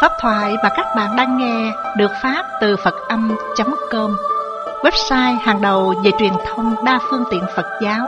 Pháp thoại mà các bạn đang nghe được phát từ Phật-âm.com, website hàng đầu về truyền thông đa phương tiện Phật giáo.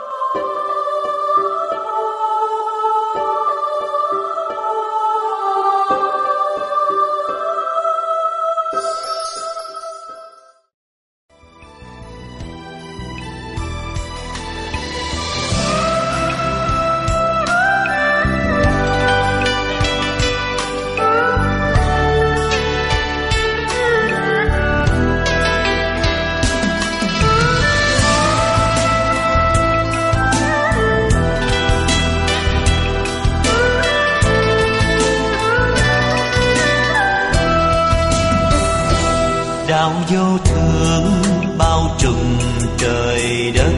Đạo vô thượng bao trùm trời đất,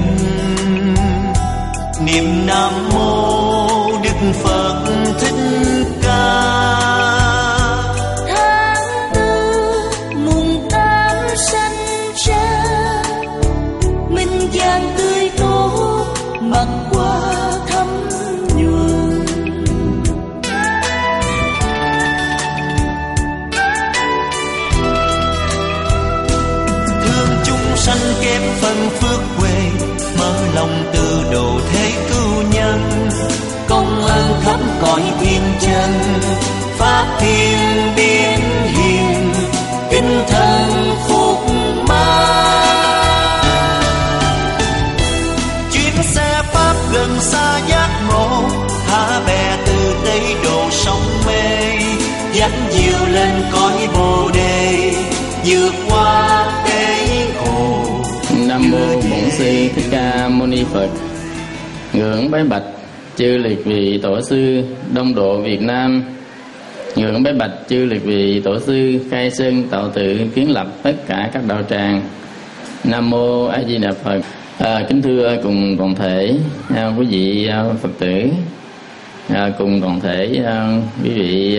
niệm Nam Mô Đức Phật Thích Ca. Tháng tư mùng 8 sanh ra, minh giang tươi tốt mặt qua thấm nhuần. Sanh kém phân phước huệ, mở lòng từ độ thế cứu nhân, công ơn khắp cõi thiên chân, pháp thiên biến hiền, kính thân phúc ma. Chuyến xe pháp gần xa giác ngộ, thả bè từ đây độ sông mê, dắt diều lên cõi bồ đề, vượt qua thế khổ. Nam mô Bổn Sư Thích Ca Mâu Ni Phật. Ngưỡng bái bạch chư liệt vị tổ sư Đông Độ Việt Nam. Ngưỡng bái bạch chư liệt vị tổ sư khai sơn tạo tự kiến lập tất cả các đạo tràng. Nam mô A Di Đà Phật. Kính thưa cùng toàn thể quý vị Phật tử, cùng toàn thể quý vị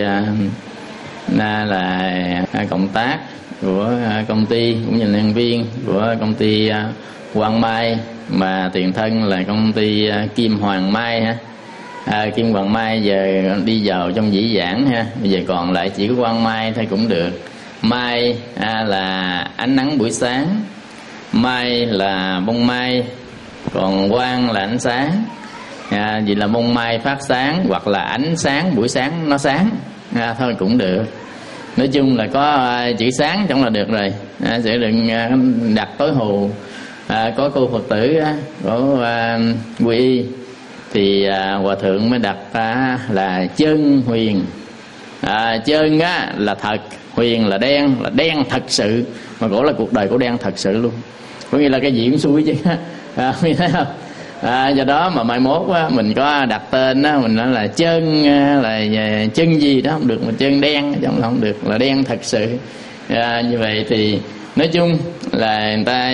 là cộng tác của công ty cũng như nhân viên của công ty Quang Mai, mà tiền thân là công ty Kim Hoàng Mai ha. Kim Hoàng Mai giờ đi vào trong dĩ vãng ha, bây giờ còn lại chỉ có Quang Mai thôi cũng được. Mai là ánh nắng buổi sáng, mai là bông mai, còn quang là ánh sáng. Vậy là bông mai phát sáng hoặc là ánh sáng buổi sáng nó sáng thôi cũng được. Nói chung là có chữ sáng trong là được rồi. Sẽ đừng đặt tối hù. Có cô Phật tử có quy y thì hòa thượng mới đặt là chân huyền. Chân là thật, huyền là đen thật sự, mà cổ là cuộc đời cổ đen thật sự luôn, có nghĩa là cái gì cũng xui chứ. Thấy không? Do đó mà mai mốt mình có đặt tên mình nói là chân là chân gì đó không được, mà chân đen trong là không được, là đen thật sự. Như vậy thì nói chung là người ta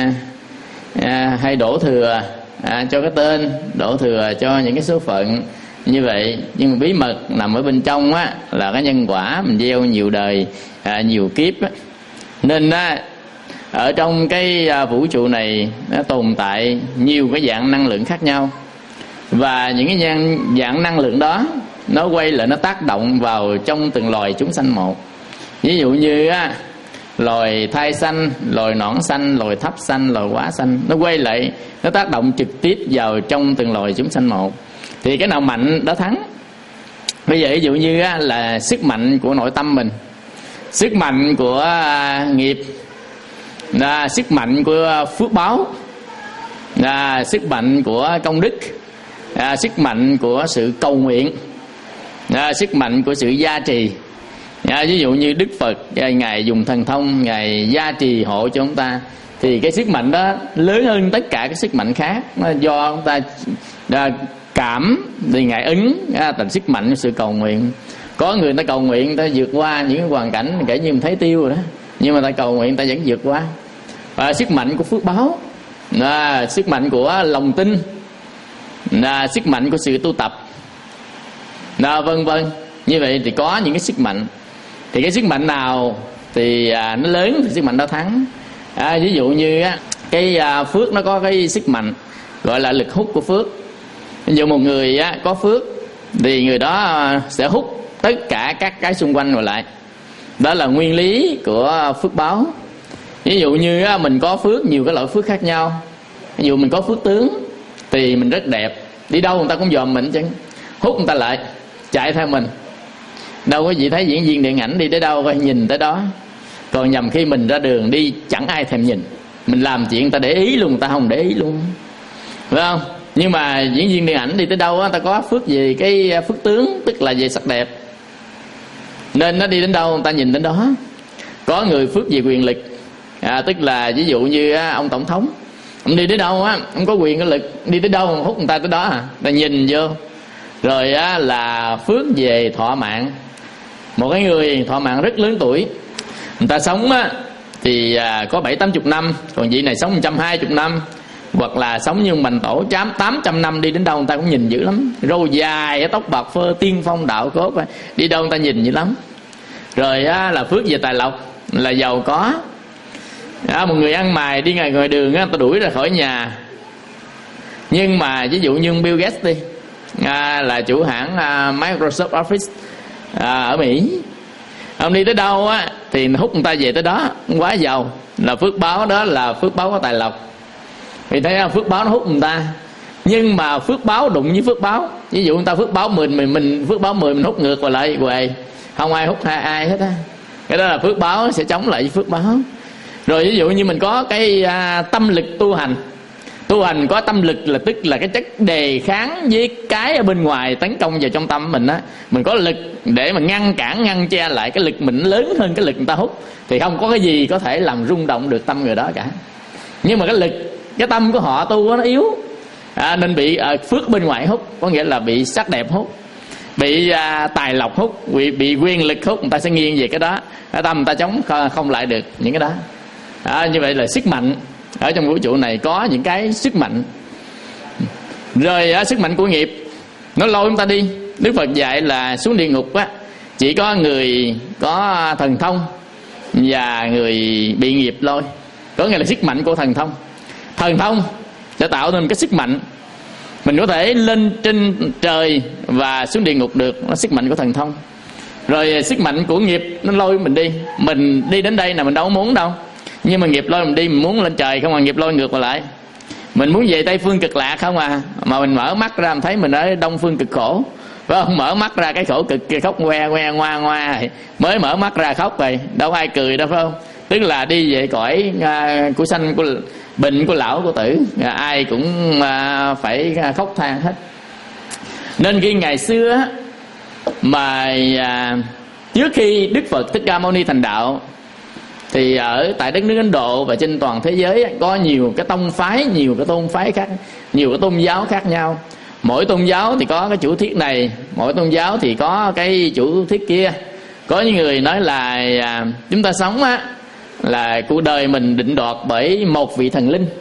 hay đổ thừa cho cái tên, đổ thừa cho những cái số phận như vậy. Nhưng mà bí mật nằm ở bên trong là cái nhân quả mình gieo nhiều đời nhiều kiếp nên ở trong cái vũ trụ này nó tồn tại nhiều cái dạng năng lượng khác nhau, và những cái dạng năng lượng đó nó quay lại, nó tác động vào trong từng loài chúng sanh một. Ví dụ như loài thai sanh, loài nõn sanh, loài thấp sanh, loài quá sanh, nó quay lại, nó tác động trực tiếp vào trong từng loài chúng sanh một. Thì cái nào mạnh đó thắng. Bây giờ ví dụ như là sức mạnh của nội tâm mình, sức mạnh của nghiệp, sức mạnh của phước báo, sức mạnh của công đức, sức mạnh của sự cầu nguyện, sức mạnh của sự gia trì. Ví dụ như Đức Phật Ngài dùng thần thông, Ngài gia trì hộ cho chúng ta, thì cái sức mạnh đó lớn hơn tất cả các sức mạnh khác. Do chúng ta cảm thì Ngài ứng thành sức mạnh của sự cầu nguyện. Có người ta cầu nguyện, ta vượt qua những cái hoàn cảnh kể như mình thấy tiêu rồi đó, nhưng mà ta cầu nguyện ta vẫn vượt qua. Và sức mạnh của phước báo, sức mạnh của lòng tin, sức mạnh của sự tu tập, vân vân. Như vậy thì có những cái sức mạnh, thì cái sức mạnh nào thì nó lớn thì sức mạnh đó thắng. Ví dụ như cái phước nó có cái sức mạnh gọi là lực hút của phước. Ví dụ một người có phước thì người đó sẽ hút tất cả các cái xung quanh lại. Đó là nguyên lý của phước báo. Ví dụ như mình có phước, nhiều cái loại phước khác nhau. Ví dụ mình có phước tướng thì mình rất đẹp, đi đâu người ta cũng dòm mình chứ, hút người ta lại, chạy theo mình. Đâu có gì thấy diễn viên điện ảnh đi tới đâu coi nhìn tới đó. Còn nhầm khi mình ra đường đi chẳng ai thèm nhìn, mình làm chuyện người ta để ý luôn, người ta không để ý luôn, phải không? Nhưng mà diễn viên điện ảnh đi tới đâu người ta có phước gì, cái phước tướng, tức là về sắc đẹp, nên nó đi đến đâu người ta nhìn đến đó. Có người phước về quyền lực, tức là ví dụ như ông tổng thống, ông đi tới đâu ông có quyền có lực, đi tới đâu hút người ta tới đó, người ta nhìn vô. Rồi là phước về thọ mạng. Một cái người thọ mạng rất lớn tuổi, người ta sống thì có 70-80 năm, còn vị này sống 120 năm, hoặc là sống như Bành Tổ 800 năm, đi đến đâu người ta cũng nhìn dữ lắm. Râu dài, tóc bạc phơ, tiên phong đạo cốt, đi đâu người ta nhìn dữ lắm. Rồi là phước về tài lộc, là giàu có. Một người ăn mày đi ngoài đường người ta đuổi ra khỏi nhà. Nhưng mà ví dụ như Bill Gates đi, là chủ hãng Microsoft Office ở Mỹ, ông đi tới đâu thì hút người ta về tới đó, quá giàu. Là phước báo, đó là phước báo có tài lộc. Thì thấy phước báo nó hút người ta. Nhưng mà phước báo đụng với phước báo, ví dụ người ta phước báo 10, mình phước báo 10 mình hút ngược lại quề, không ai hút ai hết á. Cái đó là phước báo sẽ chống lại với phước báo. Rồi ví dụ như mình có cái tâm lực tu hành có tâm lực là tức là cái chất đề kháng với cái ở bên ngoài tấn công vào trong tâm mình á. Mình có lực để mà ngăn cản, ngăn che lại, cái lực mình lớn hơn cái lực người ta hút, thì không có cái gì có thể làm rung động được tâm người đó cả. Nhưng mà cái lực, cái tâm của họ tu nó yếu, nên bị phước bên ngoài hút, có nghĩa là bị sắc đẹp hút, bị tài lộc hút, bị quyền lực hút, người ta sẽ nghiêng về cái đó. Cái tâm người ta chống không lại được những cái đó. Như vậy là sức mạnh ở trong vũ trụ này có những cái sức mạnh. Rồi sức mạnh của nghiệp nó lôi chúng ta đi. Đức Phật dạy là xuống địa ngục chỉ có người có thần thông và người bị nghiệp lôi. Có nghĩa là sức mạnh của thần thông. Thần thông sẽ tạo nên cái sức mạnh, mình có thể lên trên trời và xuống địa ngục được, nó sức mạnh của thần thông. Rồi sức mạnh của nghiệp nó lôi mình đi. Mình đi đến đây là mình đâu muốn đâu, nhưng mà nghiệp lôi mình đi, mình muốn lên trời không, mà nghiệp lôi ngược lại. Mình muốn về Tây Phương Cực Lạc không mà mình mở mắt ra mình thấy mình ở Đông Phương Cực Khổ, phải không? Mở mắt ra cái khổ cực kia, khóc ngoe ngoa mới mở mắt ra khóc rồi, đâu ai cười đâu, phải không? Tức là đi về cõi của sanh, của bệnh, của lão, của tử, ai cũng phải khóc than hết. Nên khi ngày xưa mà trước khi Đức Phật Thích Ca Mâu Ni thành đạo, thì ở tại đất nước Ấn Độ và trên toàn thế giới có nhiều cái tông phái, nhiều cái tôn phái khác, nhiều cái tôn giáo khác nhau. Mỗi tôn giáo thì có cái chủ thuyết này, mỗi tôn giáo thì có cái chủ thuyết kia. Có những người nói là chúng ta sống là cuộc đời mình định đoạt bởi một vị thần linh,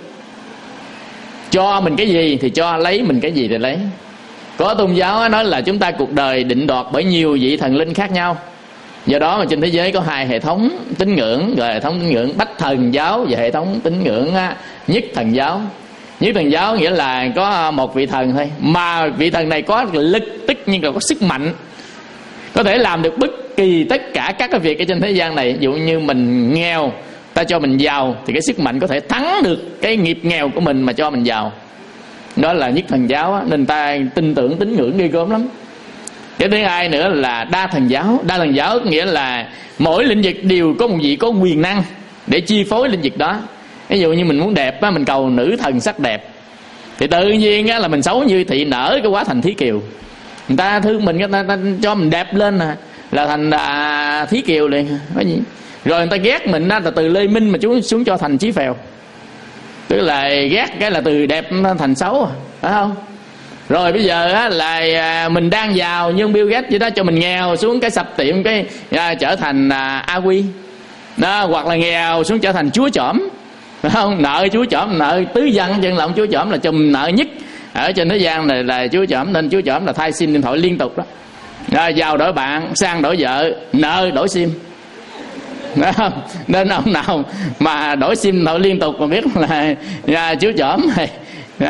cho mình cái gì thì cho, lấy mình cái gì thì lấy. Có tôn giáo nói là chúng ta cuộc đời định đoạt bởi nhiều vị thần linh khác nhau. Do đó mà trên thế giới có hai hệ thống tín ngưỡng, rồi hệ thống tín ngưỡng Bách Thần giáo và hệ thống tín ngưỡng Nhất Thần giáo. Nhất Thần giáo nghĩa là có một vị thần thôi, mà vị thần này có lực, tức nhưng là có sức mạnh, có thể làm được bất kỳ tất cả các cái việc ở trên thế gian này. Ví dụ như mình nghèo, ta cho mình giàu, thì cái sức mạnh có thể thắng được cái nghiệp nghèo của mình mà cho mình giàu. Đó là Nhất Thần giáo, nên ta tin tưởng tín ngưỡng ghê gớm lắm. Cái thứ hai nữa là Đa Thần giáo. Đa Thần giáo nghĩa là mỗi lĩnh vực đều có một vị có quyền năng để chi phối lĩnh vực đó. Ví dụ như mình muốn đẹp, mình cầu nữ thần sắc đẹp, thì tự nhiên là mình xấu như thị nở cái quá thành Thí Kiều. Người ta thương mình, người ta cho mình đẹp lên là thành Thí Kiều liền. Rồi người ta ghét mình là từ Lê Minh mà xuống cho thành Chí Phèo. Tức là ghét cái là từ đẹp thành xấu, phải không? Rồi bây giờ là mình đang giàu nhưng Bill Gates vậy đó cho mình nghèo xuống cái sập tiệm, cái trở thành A Quy đó, hoặc là nghèo xuống trở thành chúa chỏm, phải không? Nợ chúa chỏm, nợ tứ dân, chân lòng chúa chỏm là chùm nợ nhất ở trên thế gian này là chúa chỏm. Nên chúa chỏm là thay sim điện thoại liên tục đó. Giàu đổi bạn, sang đổi vợ, nợ đổi sim. Đúng không? Nên ông nào mà đổi sim điện thoại liên tục mà biết là chúa chỏm này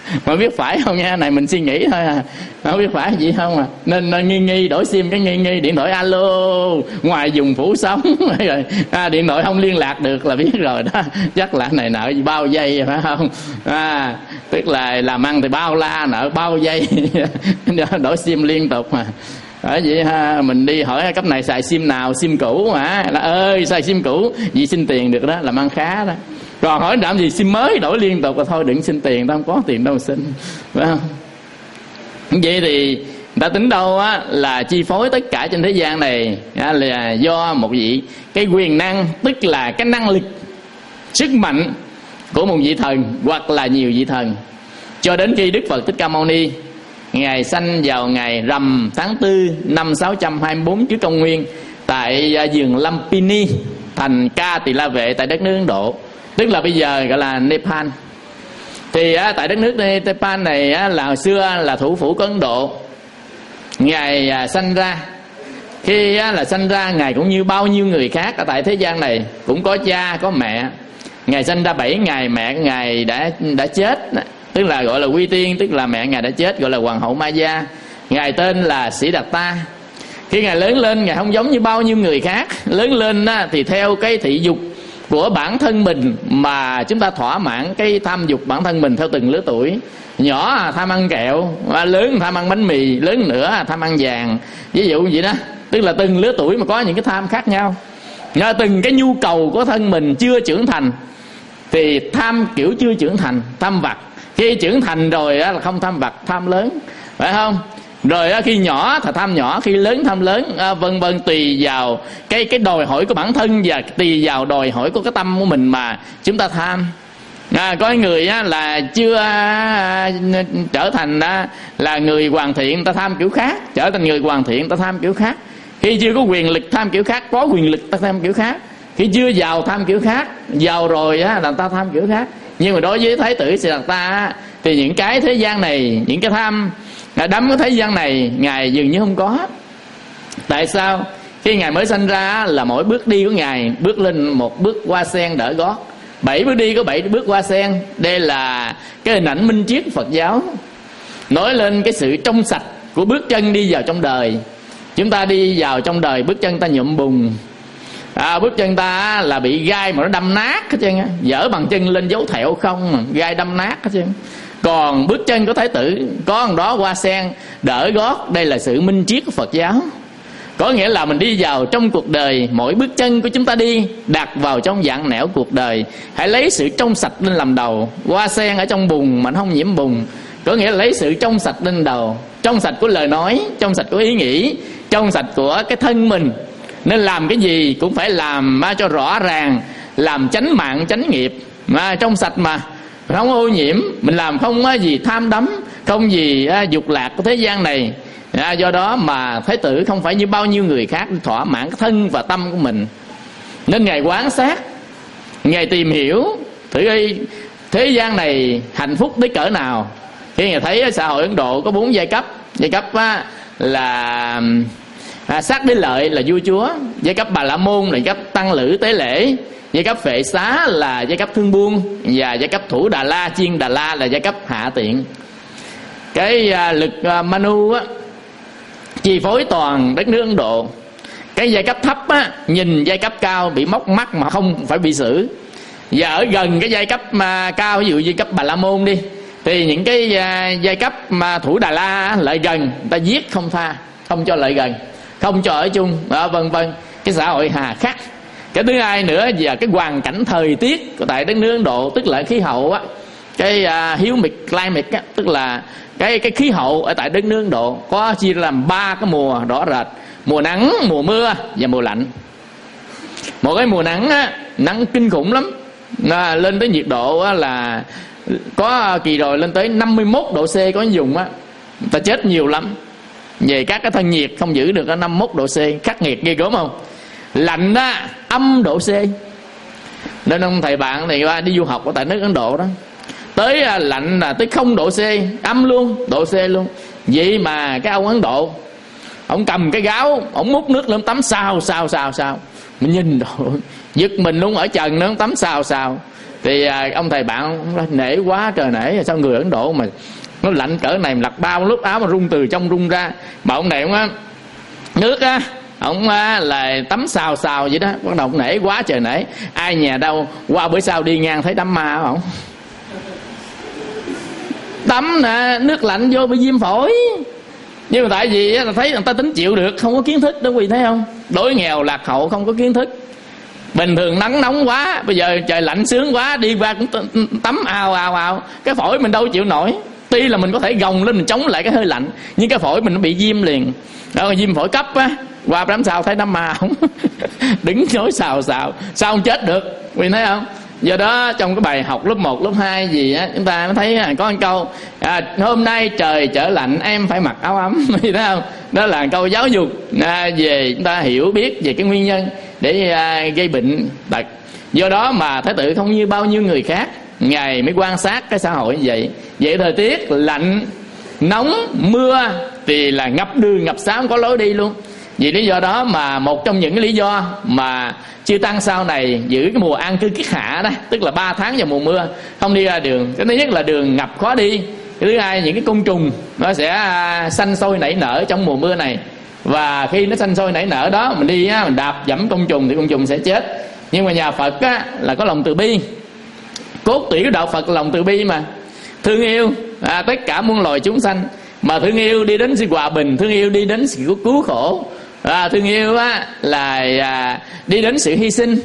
Mà biết phải không nha, này mình suy nghĩ thôi à, không biết phải gì không à. Nên nghi đổi sim cái nghi điện thoại alo ngoài vùng phủ sóng rồi điện thoại không liên lạc được là biết rồi đó, chắc là này nợ bao dây phải không. Tức là làm ăn thì bao la nợ bao dây đổi sim liên tục mà. Bởi vậy ha, mình đi hỏi cấp này xài sim nào, sim cũ mà là ơi xài sim cũ vì xin tiền được đó, làm ăn khá đó. Còn hỏi làm gì sim mới đổi liên tục là thôi đừng xin tiền, tao không có tiền đâu xin, phải không? Vậy thì ta tính đâu á là chi phối tất cả trên thế gian này là do một vị cái quyền năng, tức là cái năng lực sức mạnh của một vị thần hoặc là nhiều vị thần. Cho đến khi Đức Phật Thích Ca Mâu Ni Ngài sanh vào ngày rằm tháng 4 năm 624 trước công nguyên tại vườn Lumpini, thành Ca Tỳ La Vệ tại đất nước Ấn Độ, tức là bây giờ gọi là Nepal. Thì tại đất nước Nepal này là hồi xưa là thủ phủ của Ấn Độ. Ngài sanh ra, khi là sanh ra Ngài cũng như bao nhiêu người khác ở tại thế gian này, cũng có cha có mẹ. Ngài sanh ra 7 ngày mẹ Ngài đã chết, tức là gọi là quy tiên, tức là mẹ Ngài đã chết, gọi là Hoàng hậu Maya. Ngài tên là Sĩ Đạt Ta. Khi Ngài lớn lên, Ngài không giống như bao nhiêu người khác. Lớn lên thì theo cái thị dục của bản thân mình mà chúng ta thỏa mãn cái tham dục bản thân mình theo từng lứa tuổi. Nhỏ tham ăn kẹo, lớn tham ăn bánh mì, lớn nữa tham ăn vàng, ví dụ vậy đó. Tức là từng lứa tuổi mà có những cái tham khác nhau. Từng cái nhu cầu của thân mình chưa trưởng thành thì tham kiểu chưa trưởng thành, tham vặt. Khi trưởng thành rồi là không tham vặt, tham lớn, phải không? Rồi khi nhỏ thì tham nhỏ, khi lớn tham lớn, vân vân, tùy vào cái đòi hỏi của bản thân và tùy vào đòi hỏi của cái tâm của mình mà chúng ta tham. Có người là chưa trở thành là người hoàn thiện, ta tham kiểu khác. Trở thành người hoàn thiện, ta tham kiểu khác. Khi chưa có quyền lực tham kiểu khác, có quyền lực ta tham kiểu khác. Khi chưa giàu tham kiểu khác, giàu rồi là ta tham kiểu khác. Nhưng mà đối với Thái tử Sĩ Đạt Ta thì những cái thế gian này, những cái tham đắm cái thế gian này Ngài dường như không có. Tại sao? Khi Ngài mới sanh ra là mỗi bước đi của Ngài bước lên một bước hoa sen đỡ gót. 7 bước đi có 7 bước hoa sen. Đây là cái hình ảnh minh triết Phật giáo, nói lên cái sự trong sạch của bước chân đi vào trong đời. Chúng ta đi vào trong đời, bước chân ta nhuộm bùn, bước chân ta là bị gai mà nó đâm nát hết trơn á, dở bằng chân lên dấu thẹo không mà gai đâm nát hết trơn. Còn bước chân của Thái tử có một đó hoa sen đỡ gót. Đây là sự minh triết của Phật giáo. Có nghĩa là mình đi vào trong cuộc đời, mỗi bước chân của chúng ta đi đặt vào trong dạng nẻo cuộc đời, hãy lấy sự trong sạch lên làm đầu. Hoa sen ở trong bùn mà nó không nhiễm bùn, có nghĩa là lấy sự trong sạch lên đầu. Trong sạch của lời nói, trong sạch của ý nghĩ, trong sạch của cái thân mình. Nên làm cái gì cũng phải làm cho rõ ràng, làm chánh mạng chánh nghiệp mà trong sạch mà không ô nhiễm. Mình làm không gì tham đắm, không gì dục lạc của thế gian này. Do đó mà Thái tử không phải như bao nhiêu người khác thỏa mãn cái thân và tâm của mình. Nên Ngài quan sát, Ngài tìm hiểu thử thế gian này hạnh phúc tới cỡ nào. Khi Ngài thấy xã hội Ấn Độ có 4 giai cấp. Giai cấp là sát đế lợi là vua chúa, giai cấp Bà La Môn là giai cấp tăng lữ tế lễ, giai cấp Phệ Xá là giai cấp thương buôn, và giai cấp Thủ Đà La, Chiên Đà La là giai cấp hạ tiện. Cái lực Manu chi phối toàn đất nước Ấn Độ. Cái giai cấp thấp nhìn giai cấp cao bị móc mắt mà không phải bị xử. Và ở gần cái giai cấp cao, ví dụ giai cấp Bà La Môn đi, thì những cái giai cấp mà Thủ Đà La lại gần, người ta giết không tha, không cho lại gần, không cho ở chung, vân vân. Cái xã hội hà khắc. Cái thứ hai nữa là cái hoàn cảnh thời tiết của tại đất nước Ấn Độ, tức là khí hậu cái humid climate tức là cái khí hậu ở tại đất nước Ấn Độ có chia làm 3 cái mùa rõ rệt: mùa nắng, mùa mưa và mùa lạnh. Một cái mùa nắng nắng kinh khủng lắm, lên tới nhiệt độ là có kỳ rồi lên tới 51 độ C, có dùng ta chết nhiều lắm về các cái thân nhiệt không giữ được 51 độ C, khắc nghiệt ghê gớm không. Lạnh âm độ C. Nên ông thầy bạn này đi du học ở tại nước Ấn Độ đó, tới lạnh là tới 0 độ C, âm luôn, độ C luôn. Vậy mà cái ông Ấn Độ, ông cầm cái gáo, ông múc nước lên tắm sao. Mình nhìn rồi giật mình luôn, ở trần nó tắm sao. Thì ông thầy bạn nể quá trời nể, sao người Ấn Độ mà nó lạnh cỡ này, lặt bao lúc áo mà rung từ trong rung ra. Mà ông này ông á, nước á, ông là tắm xào xào vậy đó. Bắt đầu ông nể quá trời nể. Ai nhà đâu qua bữa sau đi ngang thấy đám ma không, tắm nè, nước lạnh vô bị viêm phổi. Nhưng mà tại vì là thấy người ta tính chịu được, không có kiến thức đó quý vị thấy không. Đói nghèo lạc hậu không có kiến thức. Bình thường nắng nóng quá, bây giờ trời lạnh sướng quá, đi qua cũng tắm ào, cái phổi mình đâu chịu nổi. Tuy là mình có thể gồng lên mình chống lại cái hơi lạnh, nhưng cái phổi mình nó bị viêm liền. Đó, viêm phổi cấp á, qua đám sao thấy đám ma không đứng nói xào sao không chết được, quý vị thấy không. Do đó trong cái bài học lớp 1, lớp 2 gì á, chúng ta mới thấy có một câu hôm nay trời trở lạnh em phải mặc áo ấm. Thấy không? Đó là câu giáo dục về chúng ta hiểu biết về cái nguyên nhân để gây bệnh tật. Do đó mà Thái tử không như bao nhiêu người khác, Ngài mới quan sát cái xã hội như vậy. Vậy thời tiết lạnh, nóng, mưa thì là ngập đường ngập xá, không có lối đi luôn. Vì lý do đó mà một trong những cái lý do mà chư tăng sau này giữ cái mùa an cư kiết hạ đó, tức là 3 tháng vào mùa mưa không đi ra đường. Cái thứ nhất là đường ngập khó đi, cái thứ hai những cái côn trùng nó sẽ sanh sôi nảy nở trong mùa mưa này. Và khi nó sanh sôi nảy nở đó, mình đi mình đạp dẫm côn trùng thì côn trùng sẽ chết. Nhưng mà nhà Phật á, là có lòng từ bi. Cốt tủy của đạo Phật là lòng từ bi mà, thương yêu tất cả muôn loài chúng sanh. Mà thương yêu đi đến sự hòa bình, thương yêu đi đến sự cứu khổ, thương yêu là đi đến sự hy sinh.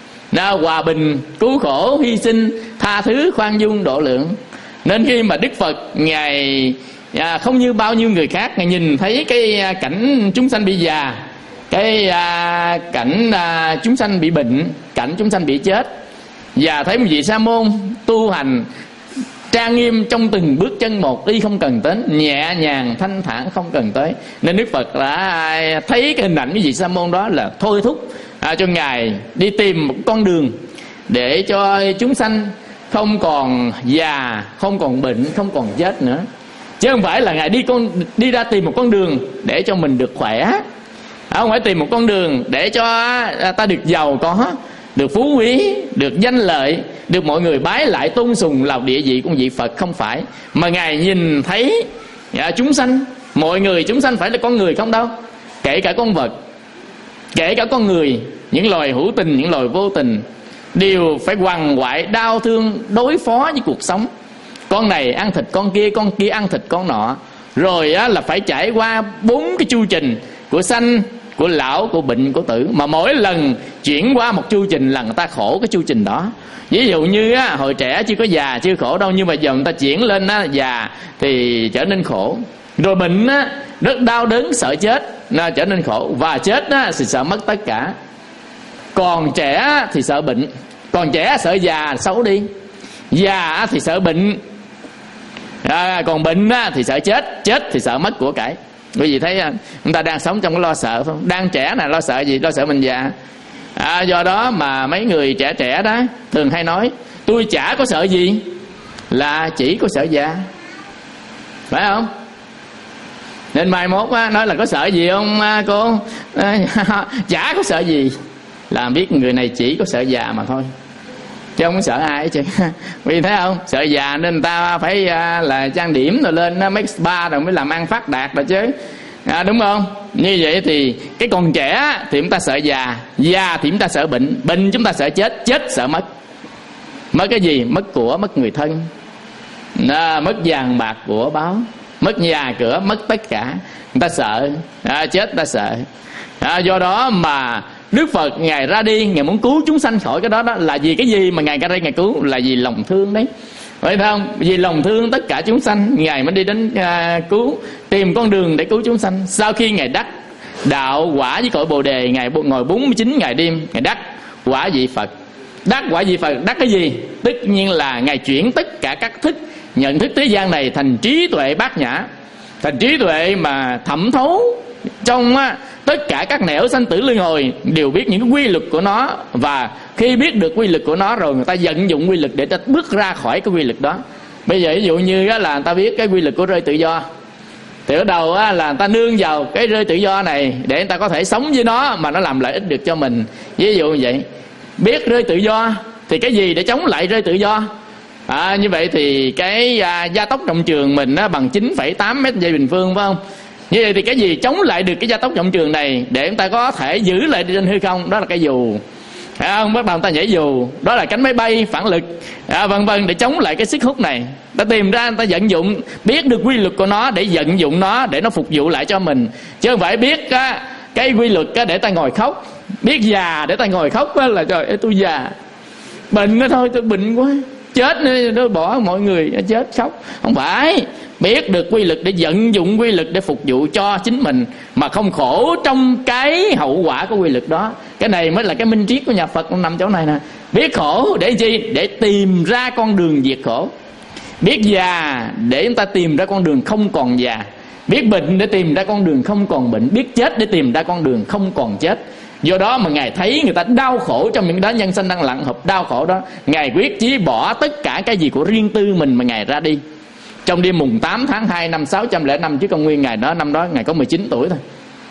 Hòa bình, cứu khổ, hy sinh, tha thứ, khoan dung, độ lượng. Nên khi mà Đức Phật Ngài không như bao nhiêu người khác, Ngài nhìn thấy cái cảnh chúng sanh bị già, cái cảnh chúng sanh bị bệnh, cảnh chúng sanh bị chết, và thấy một vị sa môn tu hành trang nghiêm trong từng bước chân một, đi không cần đến, nhẹ nhàng thanh thản không cần tới. Nên Đức Phật đã thấy cái hình ảnh cái vị sa môn đó là thôi thúc cho Ngài đi tìm một con đường để cho chúng sanh không còn già, không còn bệnh, không còn chết nữa. Chứ không phải là Ngài đi ra tìm một con đường để cho mình được khỏe, không phải tìm một con đường để cho ta được giàu có, được phú quý, được danh lợi, được mọi người bái lại tôn sùng là địa vị của vị Phật. Không phải, mà Ngài nhìn thấy chúng sanh, mọi người chúng sanh phải là con người không đâu, kể cả con vật, kể cả con người, những loài hữu tình, những loài vô tình, đều phải quằn quại đau thương đối phó với cuộc sống. Con này ăn thịt con kia ăn thịt con nọ, rồi là phải trải qua 4 cái chu trình của sanh, của lão, của bệnh, của tử. Mà mỗi lần chuyển qua một chu trình là người ta khổ cái chu trình đó. Ví dụ như hồi trẻ chưa có già chưa khổ đâu, nhưng mà giờ người ta chuyển lên già thì trở nên khổ. Rồi bệnh rất đau đớn, sợ chết, trở nên khổ. Và chết thì sợ mất tất cả. Còn trẻ thì sợ bệnh, còn trẻ sợ già xấu đi, già thì sợ bệnh, còn bệnh thì sợ chết, chết thì sợ mất của cải. Quý vị thấy chúng ta đang sống trong cái lo sợ không? Đang trẻ là lo sợ gì? Lo sợ mình già. Do đó mà mấy người trẻ trẻ đó thường hay nói tôi chả có sợ gì, là chỉ có sợ già, phải không? Nên mai mốt nói là có sợ gì không cô? Chả có sợ gì, là biết người này chỉ có sợ già mà thôi, chứ không có sợ ai hết chứ. Vì thấy không, sợ già nên người ta phải là trang điểm rồi lên make spa rồi mới làm ăn phát đạt rồi chứ, đúng không? Như vậy thì cái còn trẻ thì chúng ta sợ già, già thì chúng ta sợ bệnh, bệnh chúng ta sợ chết, chết sợ mất. Mất cái gì? Mất của, mất người thân, mất vàng bạc của báo, mất nhà cửa, mất tất cả. Người ta sợ chết, ta sợ. Do đó mà Đức Phật Ngài ra đi, Ngài muốn cứu chúng sanh khỏi cái đó. Đó là vì cái gì mà Ngài ra đây Ngài cứu? Là vì lòng thương đấy, phải không? Vì lòng thương tất cả chúng sanh, Ngài mới đi đến cứu, tìm con đường để cứu chúng sanh. Sau khi Ngài đắc đạo quả với cội Bồ Đề, Ngài ngồi 49 ngày đêm, Ngài đắc quả vị Phật. Đắc quả vị Phật, đắc cái gì? Tất nhiên là Ngài chuyển tất cả các thức nhận thức thế gian này thành trí tuệ bát nhã, thành trí tuệ mà thẩm thấu trong tất cả các nẻo sanh tử luân hồi, đều biết những cái quy luật của nó. và khi biết được quy luật của nó rồi, người ta vận dụng quy luật để ta bước ra khỏi cái quy luật đó. Bây giờ ví dụ như là người ta biết cái quy luật của rơi tự do, thì ở đầu là người ta nương vào cái rơi tự do này để người ta có thể sống với nó mà nó làm lợi ích được cho mình. Ví dụ như vậy, biết rơi tự do thì cái gì để chống lại rơi tự do? Như vậy thì cái gia tốc trọng trường mình bằng 9,8 mét giây bình phương, phải không? Như vậy thì cái gì chống lại được cái gia tốc trọng trường này để chúng ta có thể giữ lại trên hư không? Đó là cái dù, phải không? Bắt đầu người ta nhảy dù, đó là cánh máy bay phản lực, vân vân, để chống lại cái sức hút này. Ta tìm ra, ta vận dụng, biết được quy luật của nó để vận dụng nó để nó phục vụ lại cho mình, chứ không phải biết cái quy luật để ta ngồi khóc. Biết già để ta ngồi khóc là trời ơi tôi già, bệnh nữa thôi, tôi bệnh quá, chết nó bỏ mọi người, chết khóc. Không phải, biết được quy luật để vận dụng quy luật để phục vụ cho chính mình, mà không khổ trong cái hậu quả của quy luật đó. Cái này mới là cái minh triết của nhà Phật, nằm chỗ này nè. Biết khổ để chi? Để tìm ra con đường diệt khổ. Biết già để chúng ta tìm ra con đường không còn già. Biết bệnh để tìm ra con đường không còn bệnh. Biết chết để tìm ra con đường không còn chết. Do đó mà Ngài thấy người ta đau khổ trong những đó nhân sanh đang lặng hợp đau khổ đó, Ngài quyết chí bỏ tất cả cái gì của riêng tư mình mà Ngài ra đi. Trong đêm mùng 8 tháng 2 năm 605 trước công nguyên, năm đó Ngài có 19 tuổi thôi.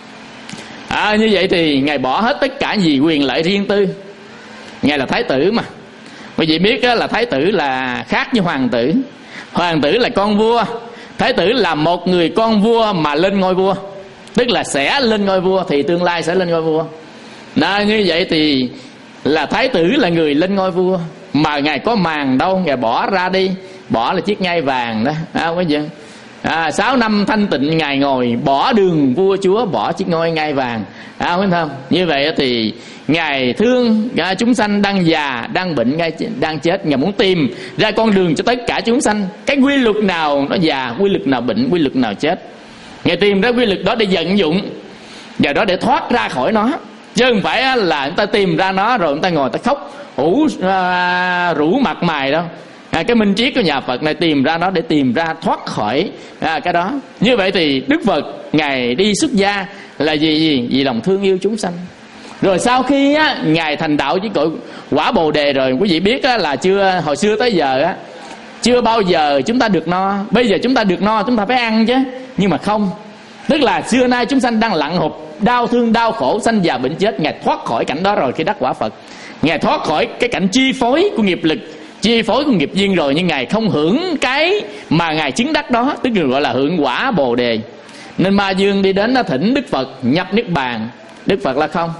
Như vậy thì Ngài bỏ hết tất cả gì quyền lợi riêng tư. Ngài là thái tử mà. Quý vị biết là thái tử là khác với hoàng tử. Hoàng tử là con vua, thái tử là một người con vua mà lên ngôi vua, tức là sẽ lên ngôi vua, thì tương lai sẽ lên ngôi vua. Như vậy thì là thái tử là người lên ngôi vua, mà Ngài có màng đâu, Ngài bỏ ra đi. Bỏ là chiếc ngai vàng đó, quý vị. 6 năm thanh tịnh Ngài ngồi, bỏ đường vua chúa, bỏ chiếc ngôi ngai vàng, phải không? Như vậy thì Ngài thương chúng sanh đang già, đang bệnh, đang chết. Ngài muốn tìm ra con đường cho tất cả chúng sanh. Cái quy luật nào nó già, quy luật nào bệnh, quy luật nào chết, Ngài tìm ra quy luật đó để vận dụng, và đó để thoát ra khỏi nó. Chứ không phải là người ta tìm ra nó rồi người ta ngồi ta khóc rủ mặt mày đâu. Cái minh triết của nhà Phật này tìm ra nó để tìm ra thoát khỏi cái đó. Như vậy thì Đức Phật Ngài đi xuất gia là gì? Vì lòng thương yêu chúng sanh. Rồi sau khi Ngài thành đạo với cội quả Bồ Đề rồi, quý vị biết là hồi xưa tới giờ chưa bao giờ chúng ta được no. Bây giờ chúng ta được no, chúng ta phải ăn chứ. Nhưng mà không, tức là xưa nay chúng sanh đang lặng hụp, đau thương, đau khổ, sanh già bệnh chết. Ngài thoát khỏi cảnh đó rồi khi đắc quả Phật. Ngài thoát khỏi cái cảnh chi phối của nghiệp lực, chi phối của nghiệp duyên rồi, nhưng Ngài không hưởng cái mà Ngài chứng đắc đó, tức là gọi là hưởng quả Bồ Đề. Nên Ma Dương đi đến thỉnh Đức Phật nhập niết bàn. Đức Phật là không,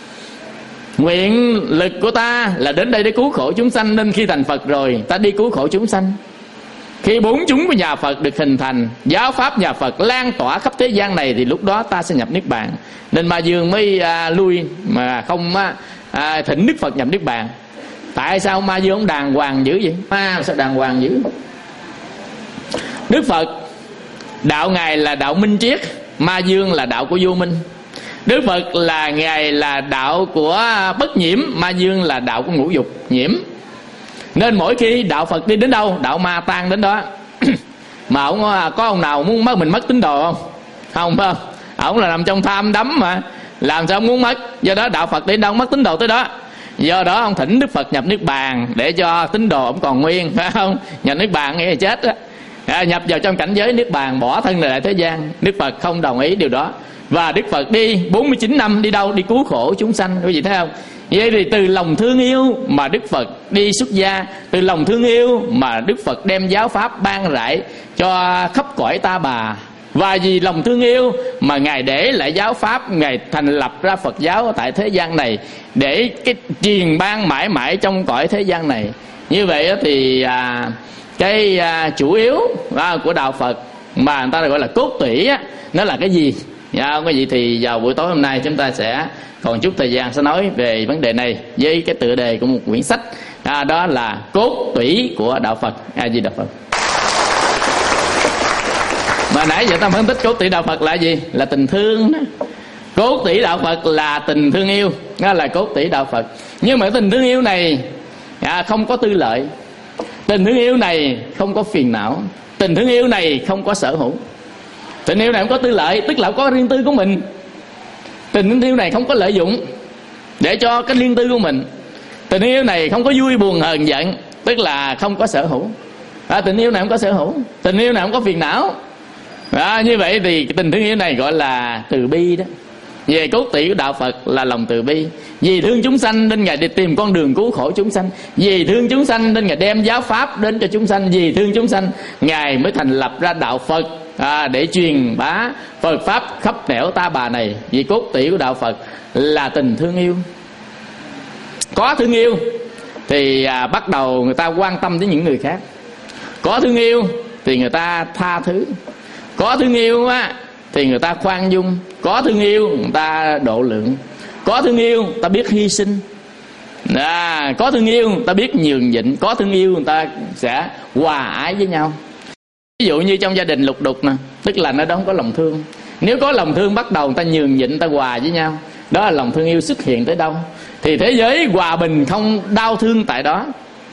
nguyện lực của ta là đến đây để cứu khổ chúng sanh, nên khi thành Phật rồi ta đi cứu khổ chúng sanh. Khi bốn chúng của nhà Phật được hình thành, giáo pháp nhà Phật lan tỏa khắp thế gian này, thì lúc đó ta sẽ nhập niết bàn. Nên Ma Dương mới lui mà không thỉnh Đức Phật nhập niết bàn. Tại sao Ma Dương ông đàng hoàng dữ vậy? Sao đàng hoàng dữ? Đức Phật đạo Ngài là đạo minh triết, Ma Dương là đạo của vô minh. Đức Phật là Ngài là đạo của bất nhiễm, Ma Dương là đạo của ngũ dục nhiễm. Nên mỗi khi đạo Phật đi đến đâu, đạo ma tan đến đó. Mà ông có ông nào muốn mất mình mất tín đồ không? Không, phải không? Ông là nằm trong tham đắm mà, làm sao ông muốn mất. Do đó đạo Phật đến đâu mất tín đồ tới đó. Do đó ông thỉnh Đức Phật nhập niết bàn để cho tín đồ ông còn nguyên, phải không? Nhập niết bàn nghĩa là chết đó. Nhập vào trong cảnh giới niết bàn, bỏ thân lại thế gian. Đức Phật không đồng ý điều đó. Và Đức Phật đi 49 năm đi đâu? Đi cứu khổ chúng sanh, quý vị thấy không? Vậy thì từ lòng thương yêu mà Đức Phật đi xuất gia, từ lòng thương yêu mà Đức Phật đem giáo pháp ban rải cho khắp cõi ta bà. Và vì lòng thương yêu mà Ngài để lại giáo pháp, Ngài thành lập ra Phật giáo tại thế gian này để cái truyền ban mãi mãi trong cõi thế gian này. Như vậy thì cái chủ yếu của đạo Phật mà người ta gọi là cốt tủy nó là cái gì? Cái gì thì vào buổi tối hôm nay chúng ta sẽ còn chút thời gian sẽ nói về vấn đề này với cái tựa đề của một quyển sách, đó là cốt tủy của đạo Phật. A Di Đà Phật. Mà nãy giờ ta phân tích cốt tủy đạo Phật là gì? Là tình thương đó. Cốt tủy đạo Phật là tình thương yêu, đó là cốt tủy đạo Phật. Nhưng mà tình thương yêu này không có tư lợi, tình thương yêu này không có phiền não, tình thương yêu này không có sở hữu. Tình yêu này không có tư lợi, tức là có riêng tư của mình. Tình yêu này không có lợi dụng để cho cái riêng tư của mình. Tình yêu này không có vui buồn hờn giận, tức là không có sở hữu. Tình yêu này không có sở hữu, tình yêu này không có phiền não. Như vậy thì tình thương yêu này gọi là từ bi đó. về cốt tủy của đạo Phật là lòng từ bi. Vì thương chúng sanh nên Ngài đi tìm con đường cứu khổ chúng sanh. Vì thương chúng sanh nên Ngài đem giáo pháp đến cho chúng sanh. Vì thương chúng sanh Ngài mới thành lập ra đạo Phật để truyền bá Phật pháp khắp nẻo ta bà này. Vì cốt tủy của đạo Phật là tình thương yêu. Có thương yêu thì bắt đầu người ta quan tâm đến những người khác. Có thương yêu thì người ta tha thứ. Có thương yêu thì người ta khoan dung. Có thương yêu người ta độ lượng. Có thương yêu người ta biết hy sinh. Có thương yêu người ta biết nhường nhịn. Có thương yêu người ta sẽ hòa ái với nhau. Ví dụ như trong gia đình lục đục nè, tức là nó đó không có lòng thương. Nếu có lòng thương bắt đầu người ta nhường nhịn, người ta hòa với nhau, đó là lòng thương yêu xuất hiện tới đâu thì thế giới hòa bình, không đau thương tại đó.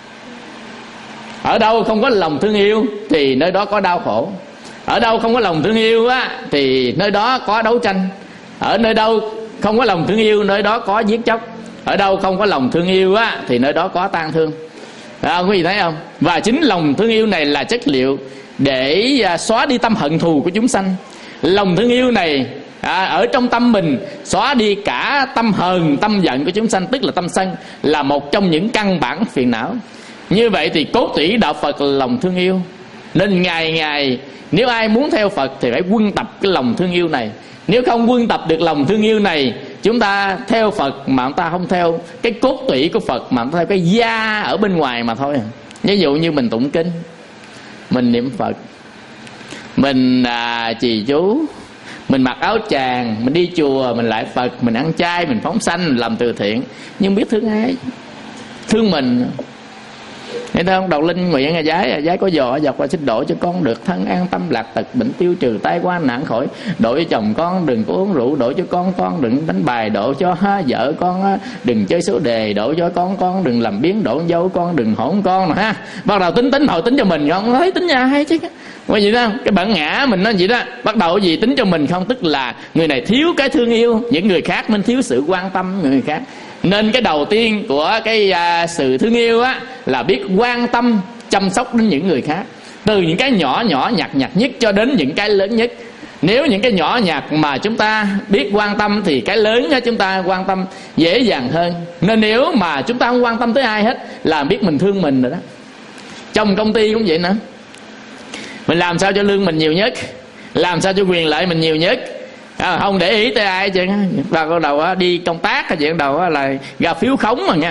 Ở đâu không có lòng thương yêu thì nơi đó có đau khổ. Ở đâu không có lòng thương yêu thì nơi đó có đấu tranh. Ở nơi đâu không có lòng thương yêu, nơi đó có giết chóc. Ở đâu không có lòng thương yêu thì nơi đó có tang thương. Quý vị thấy không? Và chính lòng thương yêu này là chất liệu để xóa đi tâm hận thù của chúng sanh. Lòng thương yêu này ở trong tâm mình xóa đi cả tâm hờn, tâm giận của chúng sanh, tức là tâm sân, là một trong những căn bản phiền não. Như vậy thì cốt tủy đạo Phật là lòng thương yêu. Nên ngày nếu ai muốn theo Phật thì phải quân tập cái lòng thương yêu này. Nếu không quân tập được lòng thương yêu này, chúng ta theo Phật mà chúng ta không theo cái cốt tủy của Phật, mà chúng ta theo cái da ở bên ngoài mà thôi. Ví dụ như mình tụng kinh, mình niệm Phật, mình trì chú, mình mặc áo tràng, mình đi chùa, mình lại Phật, mình ăn chay, mình phóng sanh, mình làm từ thiện, nhưng biết thương ai? Thương mình. Nghe thấy không? Đầu linh nguyện giái có giò dọc và xin độ cho con được thân an tâm lạc tật bệnh tiêu trừ tai qua nạn khỏi. Độ cho chồng con đừng có uống rượu, độ cho con đừng đánh bài, độ cho vợ con đừng chơi số đề, độ cho con đừng làm biến, độ dâu con đừng hỗn con ha. Bắt đầu tính hồi tính cho mình, không thấy tính nhà hay chứ. Bởi vậy đó, cái bản ngã mình nó vậy đó. Bắt đầu gì tính cho mình không, tức là người này thiếu cái thương yêu những người khác nên thiếu sự quan tâm người khác. Nên cái đầu tiên của cái sự thương yêu là biết quan tâm chăm sóc đến những người khác, từ những cái nhỏ nhặt nhất cho đến những cái lớn nhất. Nếu những cái nhỏ nhặt mà chúng ta biết quan tâm thì cái lớn chúng ta quan tâm dễ dàng hơn. Nên nếu mà chúng ta không quan tâm tới ai hết là biết mình thương mình rồi đó. Trong công ty cũng vậy nữa, mình làm sao cho lương mình nhiều nhất, làm sao cho quyền lợi mình nhiều nhất, không để ý tới ai chứ. Và bắt đầu đi công tác cái chuyện đầu là ra phiếu khống mà nha.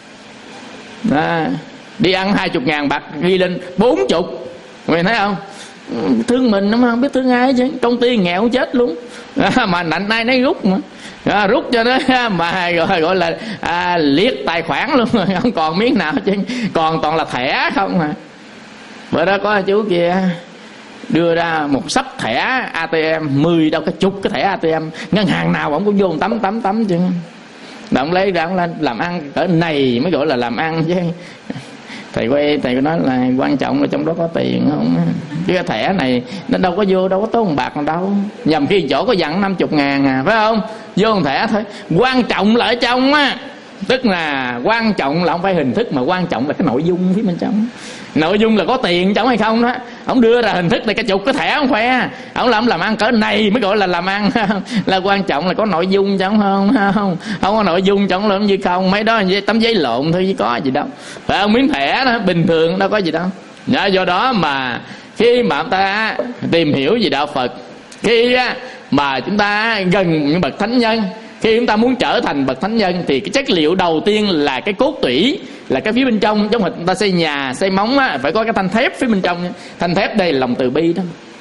Đi ăn 20.000 bạc ghi lên 40. Mày thấy không? Thương mình nó không biết thương ai chứ. Công ty nghèo chết luôn mà nạnh ai nấy rút mà rút cho nó mà gọi là liệt tài khoản luôn, không còn miếng nào chứ, còn toàn là thẻ không mà. Bữa đó có chú kia đưa ra một sắp thẻ ATM 10 đâu, cái chục cái thẻ ATM, ngân hàng nào ông cũng vô tấm chứ. Ông lấy ra ông lên làm ăn cỡ này mới gọi là làm ăn chứ. Thầy có nói là quan trọng là trong đó có tiền không, chứ cái thẻ này nó đâu có tốn bạc nào đâu. Nhầm khi chỗ có dặn 50.000 phải không, vô một thẻ thôi. Quan trọng là ở trong tức là quan trọng là không phải hình thức, mà quan trọng là cái nội dung phía bên trong. Nội dung là có tiền trong hay không đó. Ông đưa ra hình thức này cái chục cái thẻ ông khoe, ông làm ăn cỡ này mới gọi là làm ăn. Là quan trọng là có nội dung trong không có nội dung trong làm gì không, mấy đó tấm giấy lộn thôi chứ có gì đâu. Phải không? Miếng thẻ đó bình thường đâu có gì đâu. Do đó mà khi mà chúng ta tìm hiểu về đạo Phật, khi mà chúng ta gần những bậc thánh nhân, khi chúng ta muốn trở thành bậc thánh nhân thì cái chất liệu đầu tiên là cái cốt tủy, là cái phía bên trong. Giống như chúng ta xây nhà, xây móng phải có cái thanh thép phía bên trong. Thanh thép đây là lòng từ bi đó.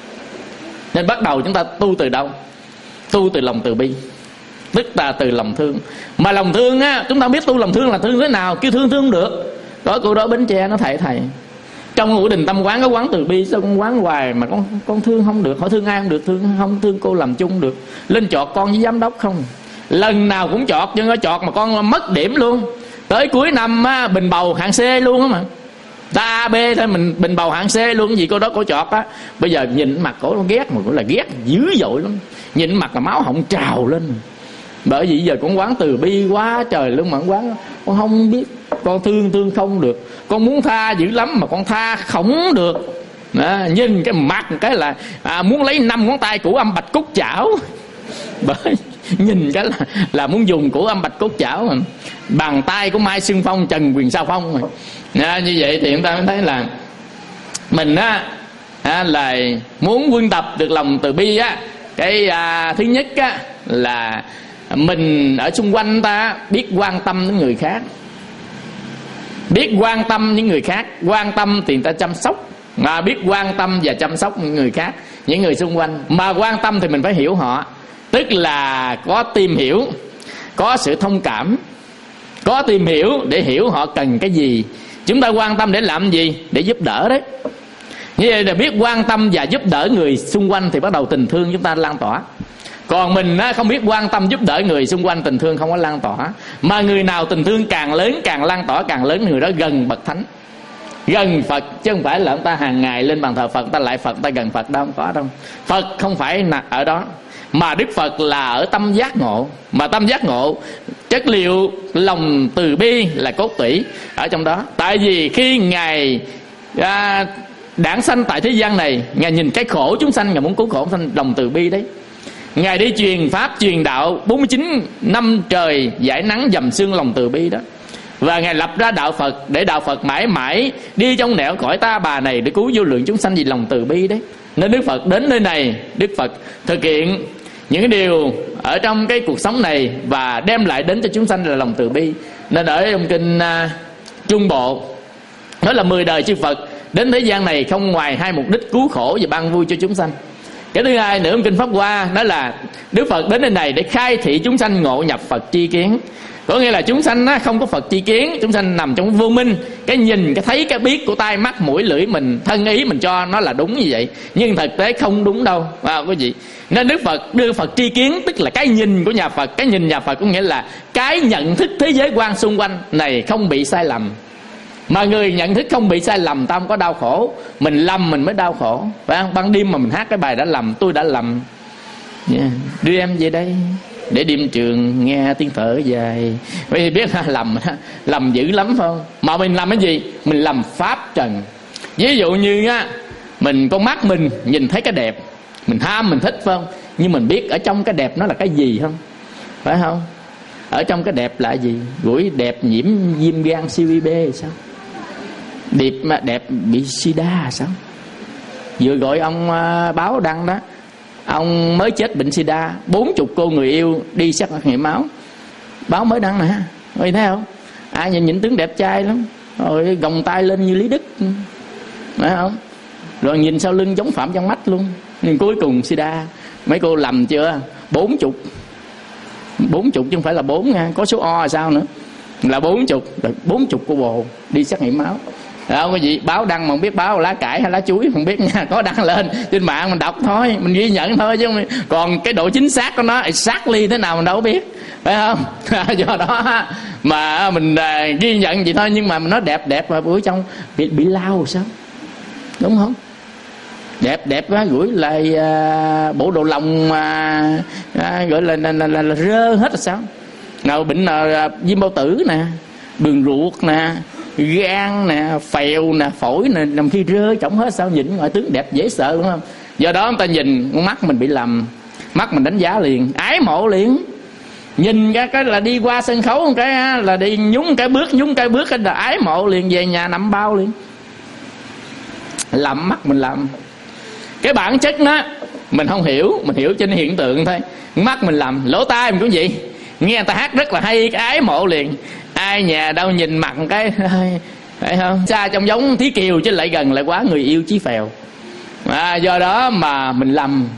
Nên bắt đầu chúng ta tu từ đâu? Tu từ lòng từ bi, tức là từ lòng thương. Mà lòng thương chúng ta biết tu lòng thương là thương thế nào, kêu thương không được. Có cô đó Bến Tre nó thầy trong ngũ đình tâm quán có quán từ bi, sao con quán hoài mà con thương không được? Hỏi thương ai không được? Không thương cô làm chung được. Lên chọt con với giám đốc không, lần nào cũng chọt, nhưng nó chọt mà con mất điểm luôn. Tới cuối năm bình bầu hạng C luôn á mà. Ta A B thôi mình bình bầu hạng C luôn. Cái gì cô đó cô chọt á. Bây giờ nhìn mặt cổ nó ghét, mà cũng là ghét dữ dội lắm. Nhìn mặt là máu họng trào lên. Bởi vì giờ con quán từ bi quá trời luôn mà quán con không biết. Con thương không được, con muốn tha dữ lắm mà con tha không được. Nhìn cái mặt cái là muốn lấy 5 ngón tay của âm bạch cúc chảo. nhìn cái là muốn dùng của âm bạch cốt chảo mà. Bàn tay của Mai Xuân Phong, Trần Quyền Sao Phong mà. Như vậy thì chúng ta mới thấy là mình là muốn quân tập được lòng từ bi á. Cái thứ nhất á là mình ở xung quanh ta biết quan tâm đến người khác, biết quan tâm những người khác. Quan tâm thì ta chăm sóc, mà biết quan tâm và chăm sóc những người khác, những người xung quanh. Mà quan tâm thì mình phải hiểu họ, tức là có tìm hiểu, có sự thông cảm, có tìm hiểu để hiểu họ cần cái gì. Chúng ta quan tâm để làm gì? Để giúp đỡ đấy. Như vậy là biết quan tâm và giúp đỡ người xung quanh thì bắt đầu tình thương chúng ta lan tỏa. Còn mình không biết quan tâm giúp đỡ người xung quanh, tình thương không có lan tỏa. Mà người nào tình thương càng lớn, càng lan tỏa càng lớn, người đó gần bậc thánh, gần Phật. Chứ không phải là chúng ta hàng ngày lên bàn thờ Phật, ta lại Phật, ta gần Phật đâu, không có đâu. Phật không phải ở đó, mà Đức Phật là ở tâm giác ngộ. Mà tâm giác ngộ, chất liệu lòng từ bi là cốt tủy ở trong đó. Tại vì khi Ngài đản sanh tại thế gian này, Ngài nhìn cái khổ chúng sanh, Ngài muốn cứu khổ sanh, lòng từ bi đấy. Ngài đi truyền pháp, truyền đạo 49 năm trời giải nắng dầm sương lòng từ bi đó. Và Ngài lập ra đạo Phật để đạo Phật mãi mãi đi trong nẻo cõi ta bà này để cứu vô lượng chúng sanh vì lòng từ bi đấy. Nên Đức Phật đến nơi này, Đức Phật thực hiện những cái điều ở trong cái cuộc sống này và đem lại đến cho chúng sanh là lòng từ bi. Nên ở trong kinh Trung Bộ nói là 10 đời chư Phật đến thế gian này không ngoài hai mục đích: cứu khổ và ban vui cho chúng sanh. Cái thứ hai nữa, kinh Pháp Hoa đó là Đức Phật đến nơi này để khai thị chúng sanh ngộ nhập Phật tri kiến. Có nghĩa là chúng sanh không có Phật tri kiến, chúng sanh nằm trong vô minh. Cái nhìn, cái thấy, cái biết của tai mắt mũi lưỡi mình, thân ý mình cho nó là đúng như vậy, nhưng thực tế không đúng đâu quý vị. Nên Đức Phật đưa Phật tri kiến, tức là cái nhìn của nhà Phật. Cái nhìn nhà Phật có nghĩa là cái nhận thức thế giới quan xung quanh này không bị sai lầm. Mà người nhận thức không bị sai lầm, ta không có đau khổ. Mình lầm mình mới đau khổ, phải không? Ban đêm mà mình hát cái bài đã lầm, tôi đã lầm, đưa em về đây để đêm trường nghe tiếng thở dài. Bởi vì biết lầm dữ lắm phải không? Mà mình làm cái gì? Mình làm pháp trần. Ví dụ như mình con mắt mình nhìn thấy cái đẹp, mình ham, mình thích phải không? Nhưng mình biết ở trong cái đẹp nó là cái gì không? Phải không? Ở trong cái đẹp là gì? Gũi đẹp nhiễm viêm gan siêu B sao? Đẹp bị sida sao? Vừa gọi ông báo đăng đó, ông mới chết bệnh sida, 40 cô người yêu đi xét nghiệm máu. Báo mới đăng nè, thấy không? Ai nhìn tướng đẹp trai lắm, rồi gồng tay lên như Lý Đức, phải không? Rồi nhìn sau lưng giống Phạm Văn Mách luôn, nhưng cuối cùng sida. Mấy cô lầm chưa? 40 chứ không phải là 4 nha, có số O là sao nữa, là 40 cô bồ đi xét nghiệm máu. Không có gì, báo đăng mà không biết báo lá cải hay lá chuối không biết nha, có đăng lên trên mạng mình đọc thôi, mình ghi nhận thôi, chứ không, còn cái độ chính xác của nó xác ly thế nào mình đâu biết, phải không? Do đó mà mình ghi nhận vậy thôi, nhưng mà nó đẹp mà buổi trong bị lao sao, đúng không? Đẹp quá gửi lại bộ đồ lòng gọi là rơ hết là sao? Nào bệnh nào viêm bao tử nè, đường ruột nè, gan nè, phèo nè, phổi nè, nằm khi rơ chổng hết sao? Nhìn ngoại tướng đẹp dễ sợ đúng không? Do đó người ta nhìn con mắt mình bị lầm, mắt mình đánh giá liền, ái mộ liền. Nhìn cái là đi qua sân khấu một cái là đi nhúng cái bước cái là ái mộ liền, về nhà nằm bao liền. Lầm mắt mình lầm. Cái bản chất nó mình không hiểu, mình hiểu trên hiện tượng thôi. Mắt mình lầm, lỗ tai mình cũng vậy, nghe người ta hát rất là hay cái ái mộ liền. Ai nhà đâu nhìn mặt cái phải không? Xa trong giống Thí Kiều chứ lại gần lại quá người yêu Chí Phèo. Do đó mà mình lầm.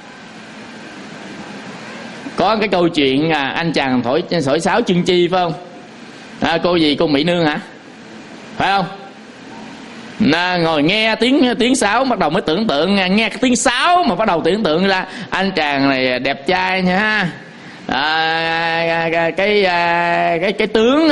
Có cái câu chuyện anh chàng thổi sáo Chương Chi phải không? Cô gì? Cô Mỹ Nương hả? Phải không? Ngồi nghe tiếng sáo bắt đầu mới tưởng tượng, nghe cái tiếng sáo mà bắt đầu tưởng tượng ra anh chàng này đẹp trai nha, cái tướng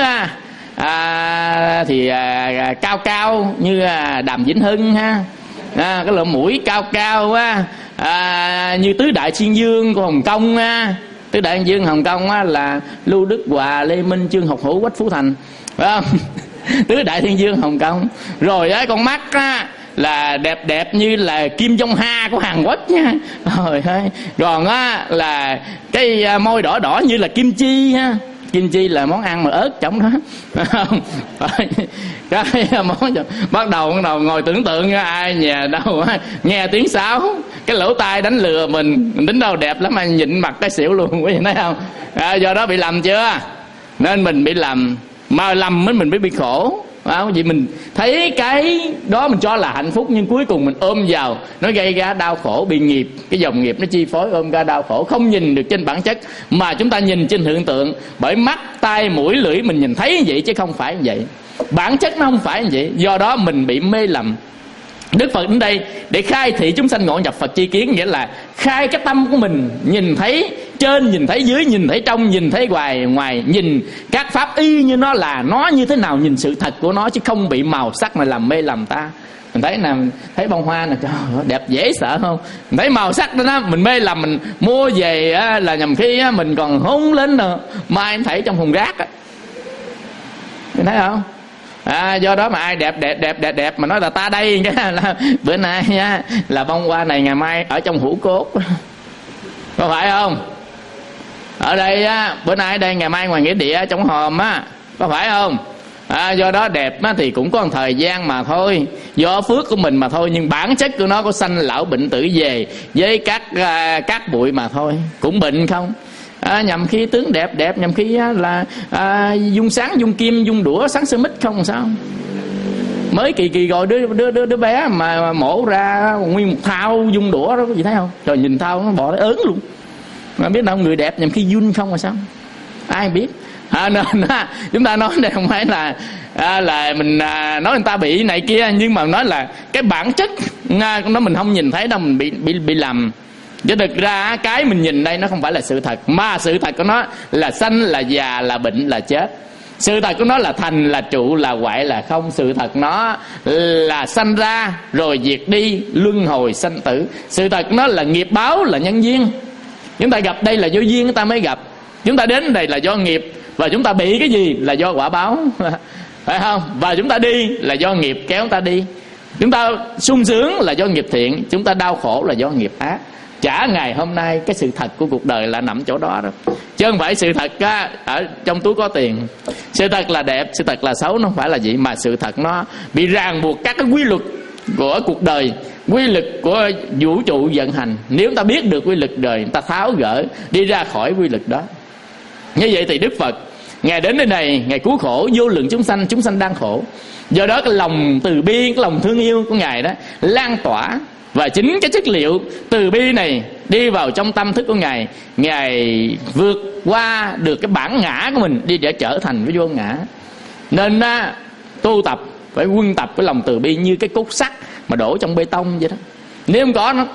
thì cao như Đàm Vĩnh Hưng ha, cái lỗ mũi cao quá, như Tứ Đại Thiên Dương của Hồng Kông á. Tứ Đại Thiên Dương Hồng Kông á là Lưu Đức Hòa, Lê Minh, Trương Học Hữu, Quách Phú Thành, phải không? Tứ Đại Thiên Dương Hồng Kông. Rồi con mắt á là đẹp đẹp như là Kim Jong Ha của Hàn Quốc nha. Rồi còn á là cái môi đỏ đỏ như là kim chi ha. Kim chi là món ăn mà ớt trong đó. Cái món bắt đầu ngồi tưởng tượng ai nhà đâu nghe tiếng sáo, cái lỗ tai đánh lừa mình tính đâu đẹp lắm mà nhịn mặt cái xỉu luôn, quý vị thấy không? Do đó bị lầm chưa? Nên mình bị lầm, mà lầm mình mới bị khổ. Vì mình thấy cái đó mình cho là hạnh phúc, nhưng cuối cùng mình ôm vào, nó gây ra đau khổ, bị nghiệp, cái dòng nghiệp nó chi phối, ôm ra đau khổ, không nhìn được trên bản chất mà chúng ta nhìn trên hiện tượng. Bởi mắt, tai, mũi, lưỡi mình nhìn thấy như vậy chứ không phải như vậy, bản chất nó không phải như vậy. Do đó mình bị mê lầm. Đức Phật đến đây để khai thị chúng sanh ngộ nhập Phật chi kiến, nghĩa là khai cái tâm của mình, nhìn thấy trên, nhìn thấy dưới, nhìn thấy trong, nhìn thấy ngoài, nhìn các pháp y như nó là, nó như thế nào, nhìn sự thật của nó, chứ không bị màu sắc mà làm mê lầm ta. Mình thấy nè, thấy bông hoa nè, trời ơi, đẹp dễ sợ không? Mình thấy màu sắc đó, mình mê lầm, mình mua về là nhầm khi mình còn hôn lên nữa, mai em thấy trong thùng rác á, mình thấy không? Do đó mà ai đẹp mà nói là ta đây cái là bữa nay là bông hoa này ngày mai ở trong hũ cốt, có phải không? Ở đây bữa nay ở đây ngày mai ngoài nghĩa địa trong hòm á, có phải không? Do đó đẹp thì cũng có một thời gian mà thôi, do phước của mình mà thôi, nhưng bản chất của nó có sanh lão bệnh tử về với các bụi mà thôi, cũng bệnh không? Nhằm khi tướng đẹp, nhằm khi là dung sáng, dung kim, dung đũa, sáng sơ mít không sao. Mới kỳ rồi đứa bé mà mổ ra nguyên một thao dung đũa đó, có gì thấy không? Rồi nhìn thao nó bỏ ớn luôn. Mà biết đâu người đẹp nhằm khi dung không là sao? Ai biết? Nên chúng ta nói đây không phải là mình nói người ta bị này kia, nhưng mà nói là cái bản chất nó mình không nhìn thấy đâu, mình bị lầm. Chứ thực ra cái mình nhìn đây nó không phải là sự thật, mà sự thật của nó là sanh, là già, là bệnh, là chết. Sự thật của nó là thành, là trụ, là hoại, là không. Sự thật nó là sanh ra rồi diệt đi, luân hồi sanh tử. Sự thật của nó là nghiệp báo, là nhân duyên. Chúng ta gặp đây là do duyên chúng ta mới gặp, chúng ta đến đây là do nghiệp, và chúng ta bị cái gì là do quả báo, phải không? Và chúng ta đi là do nghiệp kéo ta đi. Chúng ta sung sướng là do nghiệp thiện, chúng ta đau khổ là do nghiệp ác. Chả ngày hôm nay cái sự thật của cuộc đời là nằm chỗ đó, chứ không phải sự thật ở trong túi có tiền. Sự thật là đẹp, sự thật là xấu, nó không phải là gì, mà sự thật nó bị ràng buộc các cái quy luật của cuộc đời, quy luật của vũ trụ vận hành. Nếu ta biết được quy luật đời, ta tháo gỡ đi ra khỏi quy luật đó. Như vậy thì Đức Phật Ngài đến nơi này, Ngài cứu khổ vô lượng chúng sanh đang khổ. Do đó cái lòng từ bi, cái lòng thương yêu của Ngài đó lan tỏa. Và chính cái chất liệu từ bi này đi vào trong tâm thức của Ngài, Ngài vượt qua được cái bản ngã của mình đi để trở thành cái vô ngã. Nên tu tập phải quân tập cái lòng từ bi như cái cốt sắt mà đổ trong bê tông vậy đó. Nếu không có nó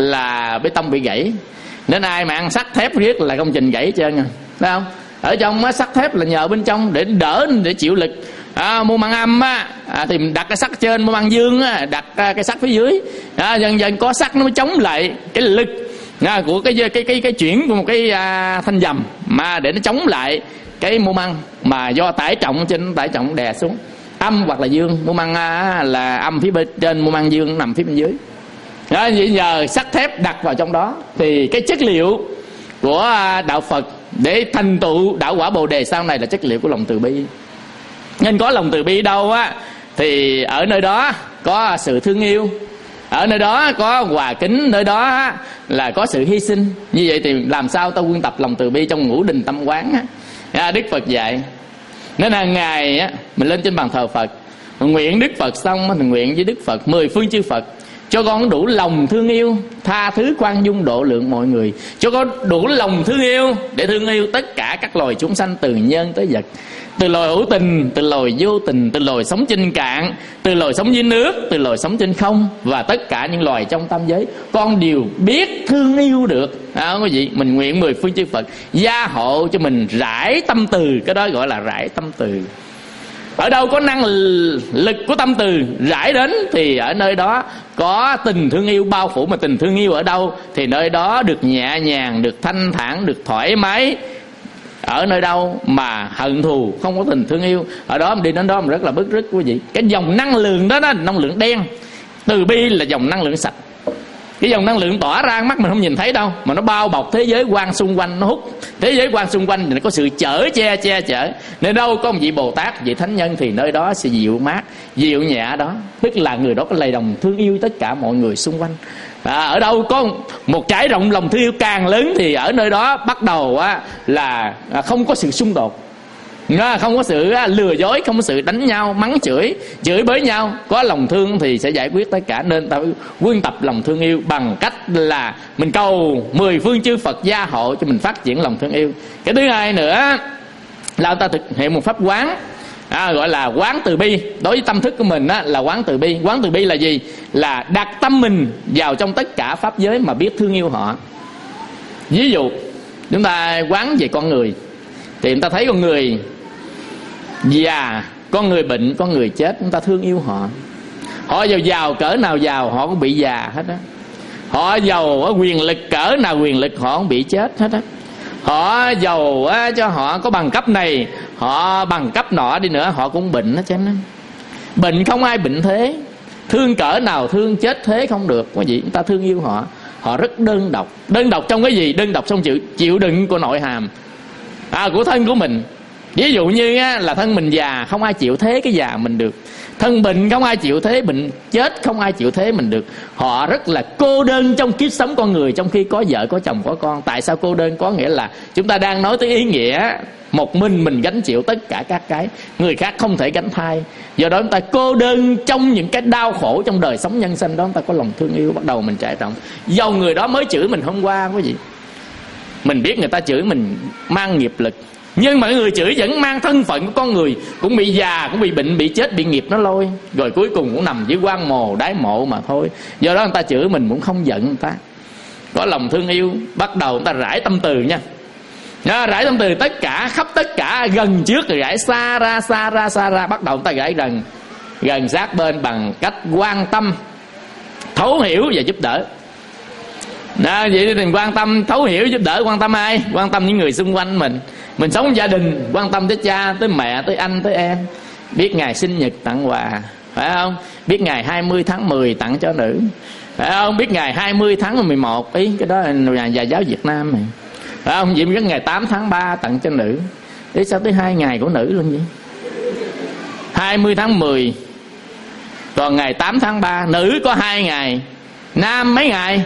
là bê tông bị gãy. Nên ai mà ăn sắt thép riết là công trình gãy trơn, thấy không? Ở trong sắt thép là nhờ bên trong để đỡ, để chịu lực. Môn Băng Âm thì mình đặt cái sắt trên, môn Băng Dương đặt cái sắt phía dưới. Dần dần có sắt nó mới chống lại cái lực của cái chuyển của một cái thanh dầm mà để nó chống lại cái môn Băng mà do tải trọng trên tải trọng đè xuống. Âm hoặc là dương, môn Băng là âm phía bên trên, môn Băng Dương nằm phía bên dưới. Vậy nhờ sắt thép đặt vào trong đó thì cái chất liệu của đạo Phật để thành tựu đạo quả Bồ Đề sau này là chất liệu của lòng từ bi. Nên có lòng từ bi đâu thì ở nơi đó có sự thương yêu, ở nơi đó có hòa kính, nơi đó là có sự hy sinh. Như vậy thì làm sao ta quân tập lòng từ bi trong ngũ đình tâm quán Đức Phật dạy. Nên hàng ngày mình lên trên bàn thờ Phật, mình nguyện Đức Phật xong mình nguyện với Đức Phật 10 phương chư Phật cho con đủ lòng thương yêu, tha thứ khoan dung độ lượng mọi người, cho con đủ lòng thương yêu để thương yêu tất cả các loài chúng sanh, từ nhân tới vật, từ loài hữu tình, từ loài vô tình, từ loài sống trên cạn, từ loài sống dưới nước, từ loài sống trên không, và tất cả những loài trong tam giới con đều biết thương yêu được. Quý vị, mình nguyện 10 phương chư Phật gia hộ cho mình rải tâm từ, cái đó gọi là rải tâm từ. Ở đâu có năng lực của tâm từ rải đến thì ở nơi đó có tình thương yêu bao phủ. Mà tình thương yêu ở đâu thì nơi đó được nhẹ nhàng, được thanh thản, được thoải mái. Ở nơi đâu mà hận thù, không có tình thương yêu, ở đó mình đi đến đó mình rất là bức rứt quý vị. Cái dòng năng lượng đó, năng lượng đen Từ bi là dòng năng lượng sạch. Cái dòng năng lượng tỏa ra mắt mình không nhìn thấy đâu, mà nó bao bọc thế giới quan xung quanh, nó hút thế giới quan xung quanh, thì nó có sự che chở. Nên đâu có một vị Bồ Tát, vị thánh nhân thì nơi đó sẽ dịu mát, dịu nhẹ đó. Tức là người đó có lầy đồng thương yêu tất cả mọi người xung quanh. Ở đâu có một trải rộng lòng thương yêu càng lớn thì ở nơi đó bắt đầu là không có sự xung đột, không có sự lừa dối, không có sự đánh nhau, mắng chửi bới nhau. Có lòng thương thì sẽ giải quyết tất cả. Nên ta quân tập lòng thương yêu bằng cách là mình cầu 10 phương chư Phật gia hộ cho mình phát triển lòng thương yêu. Cái thứ hai nữa là ta thực hiện một pháp quán, gọi là quán từ bi. Đối với tâm thức của mình là quán từ bi. Quán từ bi là gì? Là đặt tâm mình vào trong tất cả pháp giới mà biết thương yêu họ. Ví dụ chúng ta quán về con người thì chúng ta thấy con người già, con người bệnh, con người chết, chúng ta thương yêu họ. Họ giàu cỡ nào giàu họ cũng bị già hết á. Họ giàu ở quyền lực cỡ nào quyền lực họ cũng bị chết hết á. Họ giàu cho họ có bằng cấp này, họ bằng cấp nọ đi nữa họ cũng bệnh hết trơn. Bệnh không ai bệnh thế, thương cỡ nào thương, chết thế không được. Có gì chúng ta thương yêu họ. Họ rất đơn độc. Đơn độc trong cái gì? Đơn độc trong chịu đựng của nội hàm của thân của mình. Ví dụ như là thân mình già, không ai chịu thế cái già mình được. Thân bệnh không ai chịu thế bệnh, chết không ai chịu thế mình được. Họ rất là cô đơn trong kiếp sống con người, trong khi có vợ, có chồng, có con. Tại sao cô đơn? Có nghĩa là chúng ta đang nói tới ý nghĩa một mình gánh chịu tất cả các cái, người khác không thể gánh thay. Do đó chúng ta cô đơn trong những cái đau khổ trong đời sống nhân sinh đó. Chúng ta có lòng thương yêu, bắt đầu mình trải rộng. Dầu người đó mới chửi mình hôm qua quý vị, mình biết người ta chửi mình mang nghiệp lực, nhưng mà người chửi vẫn mang thân phận của con người, cũng bị già, cũng bị bệnh, bị chết, bị nghiệp nó lôi, rồi cuối cùng cũng nằm dưới quan mồ đáy mộ mà thôi. Do đó người ta chửi mình cũng không giận người ta, có lòng thương yêu. Bắt đầu người ta rải tâm từ nha. Rải tâm từ tất cả, khắp tất cả, gần trước rồi rải xa ra. Bắt đầu người ta rải gần sát bên bằng cách quan tâm, thấu hiểu và giúp đỡ. Vậy thì quan tâm, thấu hiểu, giúp đỡ. Quan tâm ai? Quan tâm những người xung quanh mình. Mình sống gia đình, quan tâm tới cha, tới mẹ, tới anh, tới em. Biết ngày sinh nhật tặng quà, phải không? Biết ngày 20 tháng 10 tặng cho nữ, phải không? Biết ngày 20 tháng 11, ý cái đó là nhà giáo Việt Nam này, phải không? Vậy biết ngày 8 tháng 3 tặng cho nữ. Thế sao tới 2 ngày của nữ luôn vậy? 20 tháng 10, còn ngày 8 tháng 3. Nữ có 2 ngày, nam mấy ngày?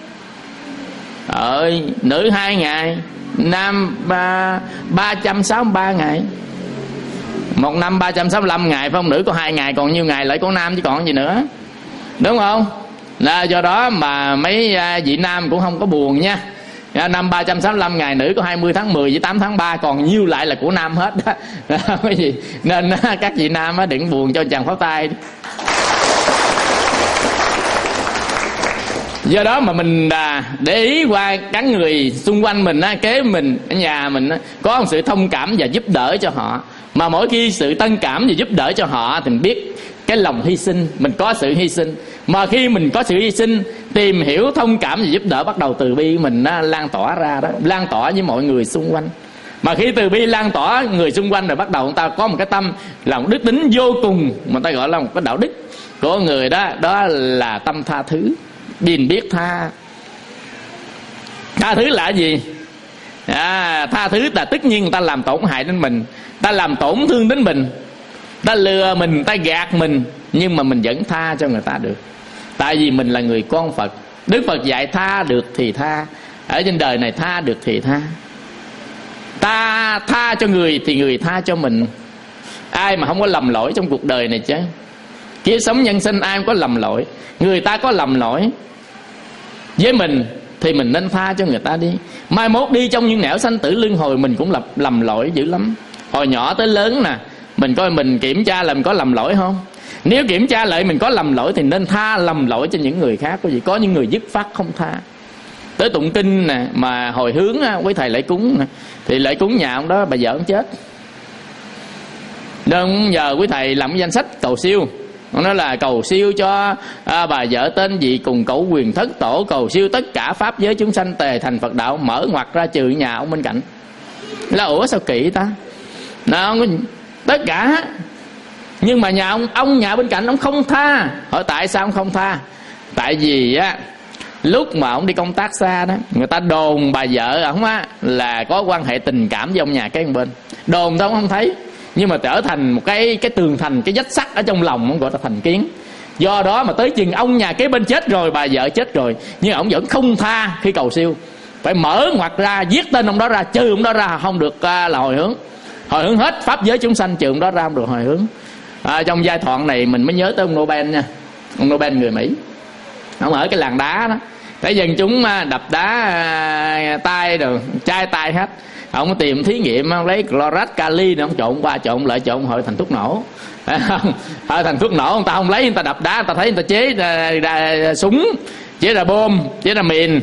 Nữ 2 ngày, nam 363 ngày. Một năm 365 ngày, phải không? Nữ có 2 ngày, còn nhiêu ngày lại có nam chứ còn gì nữa, đúng không? Là do đó mà mấy vị nam cũng không có buồn nha. Năm 365 ngày, nữ có 20 tháng 10 với 8 tháng 3, còn nhiêu lại là của nam hết đó. Cái gì? Nên các vị nam đừng buồn cho chàng pháo tay. Do đó mà mình để ý qua các người xung quanh mình, kế mình, ở nhà mình có một sự thông cảm và giúp đỡ cho họ. Mà mỗi khi sự tân cảm và giúp đỡ cho họ thì mình biết cái lòng hy sinh, mình có sự hy sinh. Mà khi mình có sự hy sinh, tìm hiểu, thông cảm và giúp đỡ, bắt đầu từ bi mình lan tỏa ra đó, lan tỏa với mọi người xung quanh. Mà khi từ bi lan tỏa người xung quanh rồi, bắt đầu người ta có một cái tâm là một đức tính vô cùng, mà ta gọi là một cái đạo đức của người đó. Đó là tâm tha thứ, biết tha. Tha thứ là gì? Tha thứ là tất nhiên người ta làm tổn hại đến mình, ta làm tổn thương đến mình, ta lừa mình, ta gạt mình, nhưng mà mình vẫn tha cho người ta được. Tại vì mình là người con Phật. Đức Phật dạy tha được thì tha. Ở trên đời này tha được thì tha. Ta tha cho người thì người tha cho mình. Ai mà không có lầm lỗi trong cuộc đời này chứ? Kiếp sống nhân sinh ai cũng có lầm lỗi. Người ta có lầm lỗi với mình thì mình nên tha cho người ta đi. Mai mốt đi trong những nẻo sanh tử luân hồi, mình cũng lầm lỗi dữ lắm. Hồi nhỏ tới lớn nè, mình coi mình kiểm tra là mình có lầm lỗi không. Nếu kiểm tra lại mình có lầm lỗi thì nên tha lầm lỗi cho những người khác. Có những người dứt phát không tha. Tới tụng kinh nè, mà hồi hướng quý thầy lễ cúng nè, thì lễ cúng nhà ông đó bà vợ ông chết, nên giờ quý thầy làm cái danh sách cầu siêu. Ông nói là cầu siêu cho bà vợ tên gì cùng cẩu quyền thất tổ, cầu siêu tất cả pháp giới chúng sanh tề thành Phật đạo, mở ngoặt ra trừ nhà ông bên cạnh. Là ủa sao kỹ ta? Nào, tất cả Nhưng mà ông nhà bên cạnh ông không tha. Hỏi tại sao ông không tha? Tại vì á, lúc mà ông đi công tác xa đó, người ta đồn bà vợ ổng á là có quan hệ tình cảm với ông nhà cái bên. Đồn thôi ông không thấy, nhưng mà trở thành một cái tường thành, cái vách sắt ở trong lòng, ông gọi là thành kiến. Do đó mà tới chừng ông nhà kế bên chết rồi, bà vợ chết rồi, nhưng ông vẫn không tha khi cầu siêu. Phải mở ngoặt ra, viết tên ông đó ra, trừ ông đó ra không được là hồi hướng. Hồi hướng hết pháp giới chúng sanh, trừ ông đó ra không được hồi hướng. Trong giai đoạn này mình mới nhớ tới ông Nobel nha. Ông Nobel người Mỹ, ông ở cái làng đá đó, thấy dân chúng đập đá tay rồi chai tay hết. Ông tìm thí nghiệm, ông lấy clorat kali ông trộn qua trộn lại trộn hội thành thuốc nổ. Hội thành thuốc nổ, người ta không lấy, người ta đập đá, người ta thấy người ta chế ra súng, chế ra bom, chế ra mìn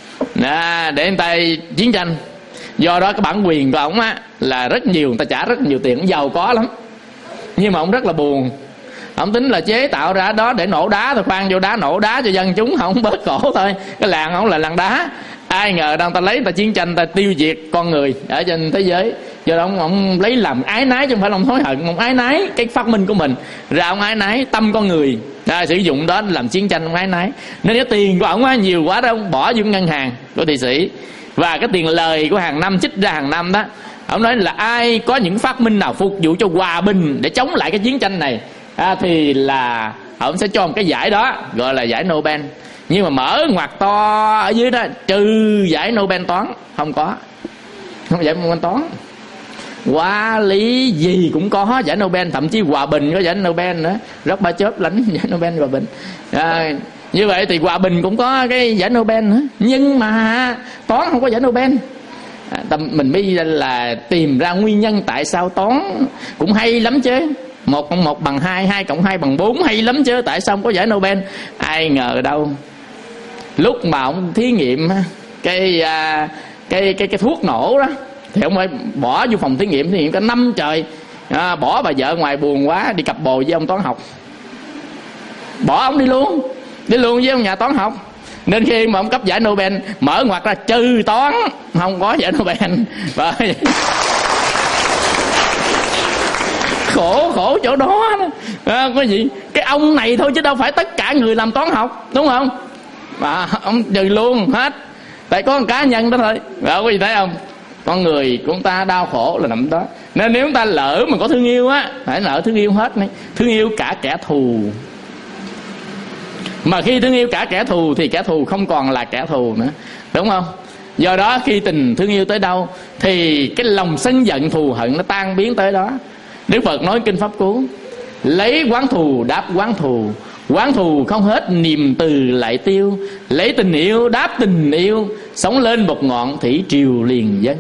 để người ta chiến tranh. Do đó cái bản quyền của ổng á là rất nhiều, người ta trả rất nhiều tiền, ổng giàu có lắm. Nhưng mà ổng rất là buồn. Ông tính là chế tạo ra đó để nổ đá thôi, khoan vô đá nổ đá cho dân chúng không bớt khổ thôi. Cái làng ông là làng đá. Ai ngờ đâu người ta lấy, người ta chiến tranh, người ta tiêu diệt con người ở trên thế giới. Do đó ông lấy làm ái nái, chứ không phải là ông hối hận. Ông ái nái cái phát minh của mình ra, ông ái nái tâm con người sử dụng đó làm chiến tranh, ông ái nái. Nên cái tiền của ông nhiều quá đó, ông bỏ vô ngân hàng của Thụy Sĩ. Và cái tiền lời của hàng năm trích ra hàng năm đó, ông nói là ai có những phát minh nào phục vụ cho hòa bình để chống lại cái chiến tranh này thì là ông sẽ cho một cái giải đó, gọi là giải Nobel. Nhưng mà mở ngoặt to ở dưới đó, trừ giải Nobel toán, không có giải Nobel toán. Hóa lý gì cũng có giải Nobel, thậm chí hòa bình có giải Nobel nữa. Gorbachev lãnh giải Nobel hòa bình. Như vậy thì hòa bình cũng có cái giải Nobel nữa, nhưng mà toán không có giải Nobel. Mình mới là tìm ra nguyên nhân tại sao toán cũng hay lắm chứ. 1 cộng 1 bằng 2, 2 cộng 2 bằng 4 hay lắm chứ, tại sao không có giải Nobel? Ai ngờ đâu, lúc mà ông thí nghiệm cái thuốc nổ đó, thì ông phải bỏ vô phòng thí nghiệm cả năm trời. Bỏ bà vợ ngoài buồn quá, đi cặp bồ với ông toán học, bỏ ông đi luôn với ông nhà toán học. Nên khi mà ông cấp giải Nobel, mở ngoặt ra trừ toán, không có giải Nobel. Và khổ chỗ đó có gì, cái ông này thôi chứ đâu phải tất cả người làm toán học, đúng không? Mà ông trừ luôn hết, tại có một cá nhân đó thôi. Có gì thấy không? Con người của chúng ta đau khổ là nằm đó. Nên nếu chúng ta lỡ mà có thương yêu á, phải nợ thương yêu hết này. Thương yêu cả kẻ thù. Mà khi thương yêu cả kẻ thù thì kẻ thù không còn là kẻ thù nữa, đúng không? Do đó khi tình thương yêu tới đâu thì cái lòng sân giận thù hận nó tan biến tới đó. Đức Phật nói kinh Pháp Cú: lấy oán thù đáp oán thù, oán thù không hết niềm từ lại tiêu. Lấy tình yêu đáp tình yêu, sống lên một ngọn thủy triều liền dân.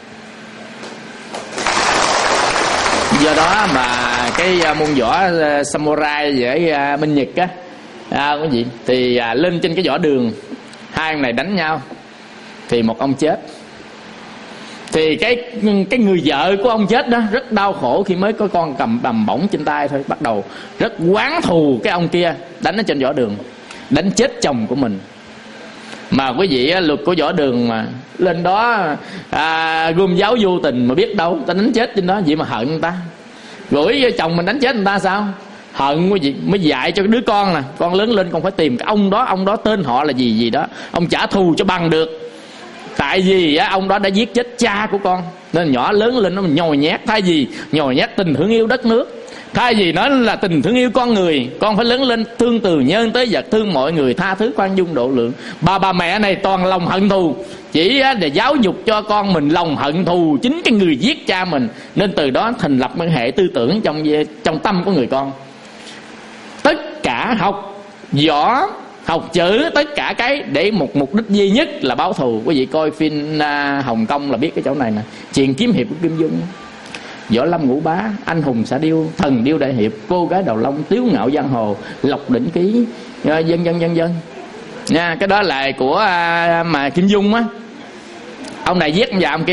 Do đó mà cái môn võ samurai với Minh Nhật á, cái gì thì lên trên cái võ đường, hai ông này đánh nhau thì một ông chết. Thì cái người vợ của ông chết đó rất đau khổ khi mới có con cầm bầm bổng trên tay thôi, bắt đầu rất oán thù cái ông kia, đánh ở trên võ đường, đánh chết chồng của mình. Mà quý vị luật của võ đường mà lên đó gươm giáo vô tình mà biết đâu ta đánh chết trên đó, vậy mà hận người ta, gửi chồng mình đánh chết người ta sao? Hận quý vị mới dạy cho đứa con nè, con lớn lên con phải tìm cái ông đó tên họ là gì đó, ông trả thù cho bằng được. Tại vì ông đó đã giết chết cha của con, nên nhỏ lớn lên nó nhồi nhét. Thay vì nhồi nhét tình thương yêu đất nước, thay vì nói là tình thương yêu con người, con phải lớn lên thương từ nhân tới vật, thương mọi người, tha thứ khoan dung độ lượng. Bà mẹ này toàn lòng hận thù, chỉ để giáo dục cho con mình lòng hận thù chính cái người giết cha mình. Nên từ đó thành lập một hệ tư tưởng trong tâm của người con. Tất cả học võ, học chữ, tất cả cái để một mục đích duy nhất là báo thù. Quý vị coi phim Hồng Kông là biết cái chỗ này nè. Chuyện kiếm hiệp của Kim Dung, Võ Lâm Ngũ Bá, Anh hùng xã điêu, Thần điêu đại hiệp, Cô gái đầu long, Tiếu ngạo giang hồ, Lộc đỉnh ký, dân nha. Cái đó là của mà Kim Dung á. Ông này giết ông già ông kia,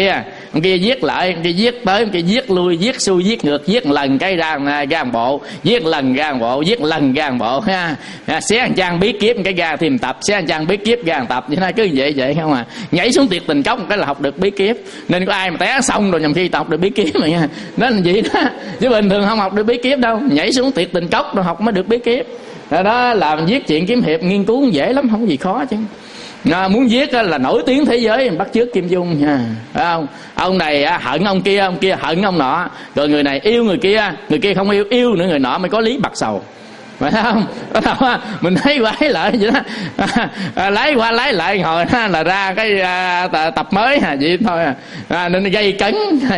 ông kia giết lại, ông kia giết tới, ông kia giết lui, giết xuôi giết ngược, giết lần cái ra một bộ, giết lần ra một bộ, giết lần ra một bộ ha. Xé ăn trang bí kíp cái ra thêm tập, xé ăn trang bí kíp ra một tập, vậy cứ vậy không à. Nhảy xuống tuyệt tình cốc cái là học được bí kíp. Nên có ai mà té xong rồi nhầm khi học được bí kíp mà nha. Nên là vậy đó, chứ bình thường không học được bí kíp đâu, nhảy xuống tuyệt tình cốc rồi học mới được bí kíp. Đó làm viết chuyện kiếm hiệp nghiên cứu dễ lắm, không gì khó chứ. Muốn viết là nổi tiếng thế giới bắt chước Kim Dung nha, phải không? Ông này hận ông kia hận ông nọ, rồi người này yêu người kia không yêu nữa người nọ mới có lý bạc sầu, phải không? Mình thấy quái lại vậy đó. Lấy qua lấy lại hồi là ra cái tập mới vậy thôi nên gây cấn.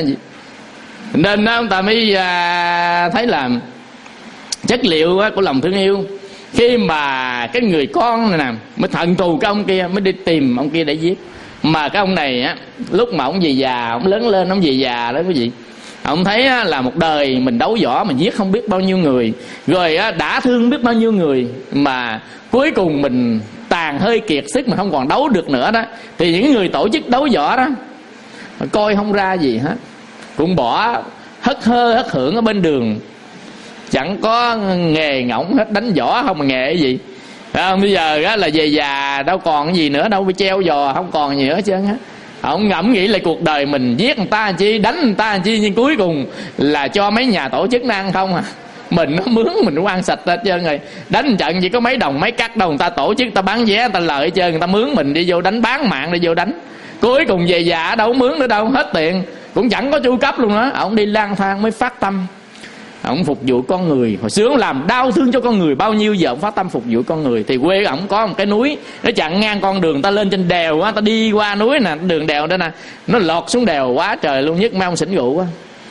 Nên ông ta mới thấy là chất liệu của lòng thương yêu. Khi mà cái người con này nè mới thận thù cái ông kia, mới đi tìm ông kia để giết. Mà cái ông này á, lúc mà ông về già, ông lớn lên, ông về già đó quý vị, ông thấy là một đời mình đấu võ, mình giết không biết bao nhiêu người, rồi đã thương biết bao nhiêu người, mà cuối cùng mình tàn hơi kiệt sức mà không còn đấu được nữa đó, thì những người tổ chức đấu võ đó coi không ra gì hết, cũng bỏ hất hơ hất hưởng ở bên đường, chẳng có nghề ngỗng hết, đánh võ không mà nghề cái gì. Bây giờ đó là về già đâu còn cái gì nữa đâu, bị treo giò không còn gì nữa hết trơn á. Ông ngẫm nghĩ lại cuộc đời mình, giết người ta làm chi, đánh người ta làm chi, nhưng cuối cùng là cho mấy nhà tổ chức nó ăn không à. Mình nó mướn mình nó ăn sạch hết trơn rồi. Đánh trận chỉ có mấy đồng mấy cắt đâu, người ta tổ chức, người ta bán vé, người ta lợi hết trơn, người ta mướn mình đi vô đánh, bán mạng đi vô đánh. Cuối cùng về già đâu mướn nữa đâu, hết tiền, cũng chẳng có chu cấp luôn đó. Ông đi lang thang mới phát tâm, ông phục vụ con người. Hồi xưa ông làm đau thương cho con người bao nhiêu, giờ ông phát tâm phục vụ con người. Thì quê ông có một cái núi, nó chặn ngang con đường ta lên trên đèo á, ta đi qua núi nè, đường đèo đó nè, nó lọt xuống đèo quá trời luôn, nhất mấy ông xỉn rượu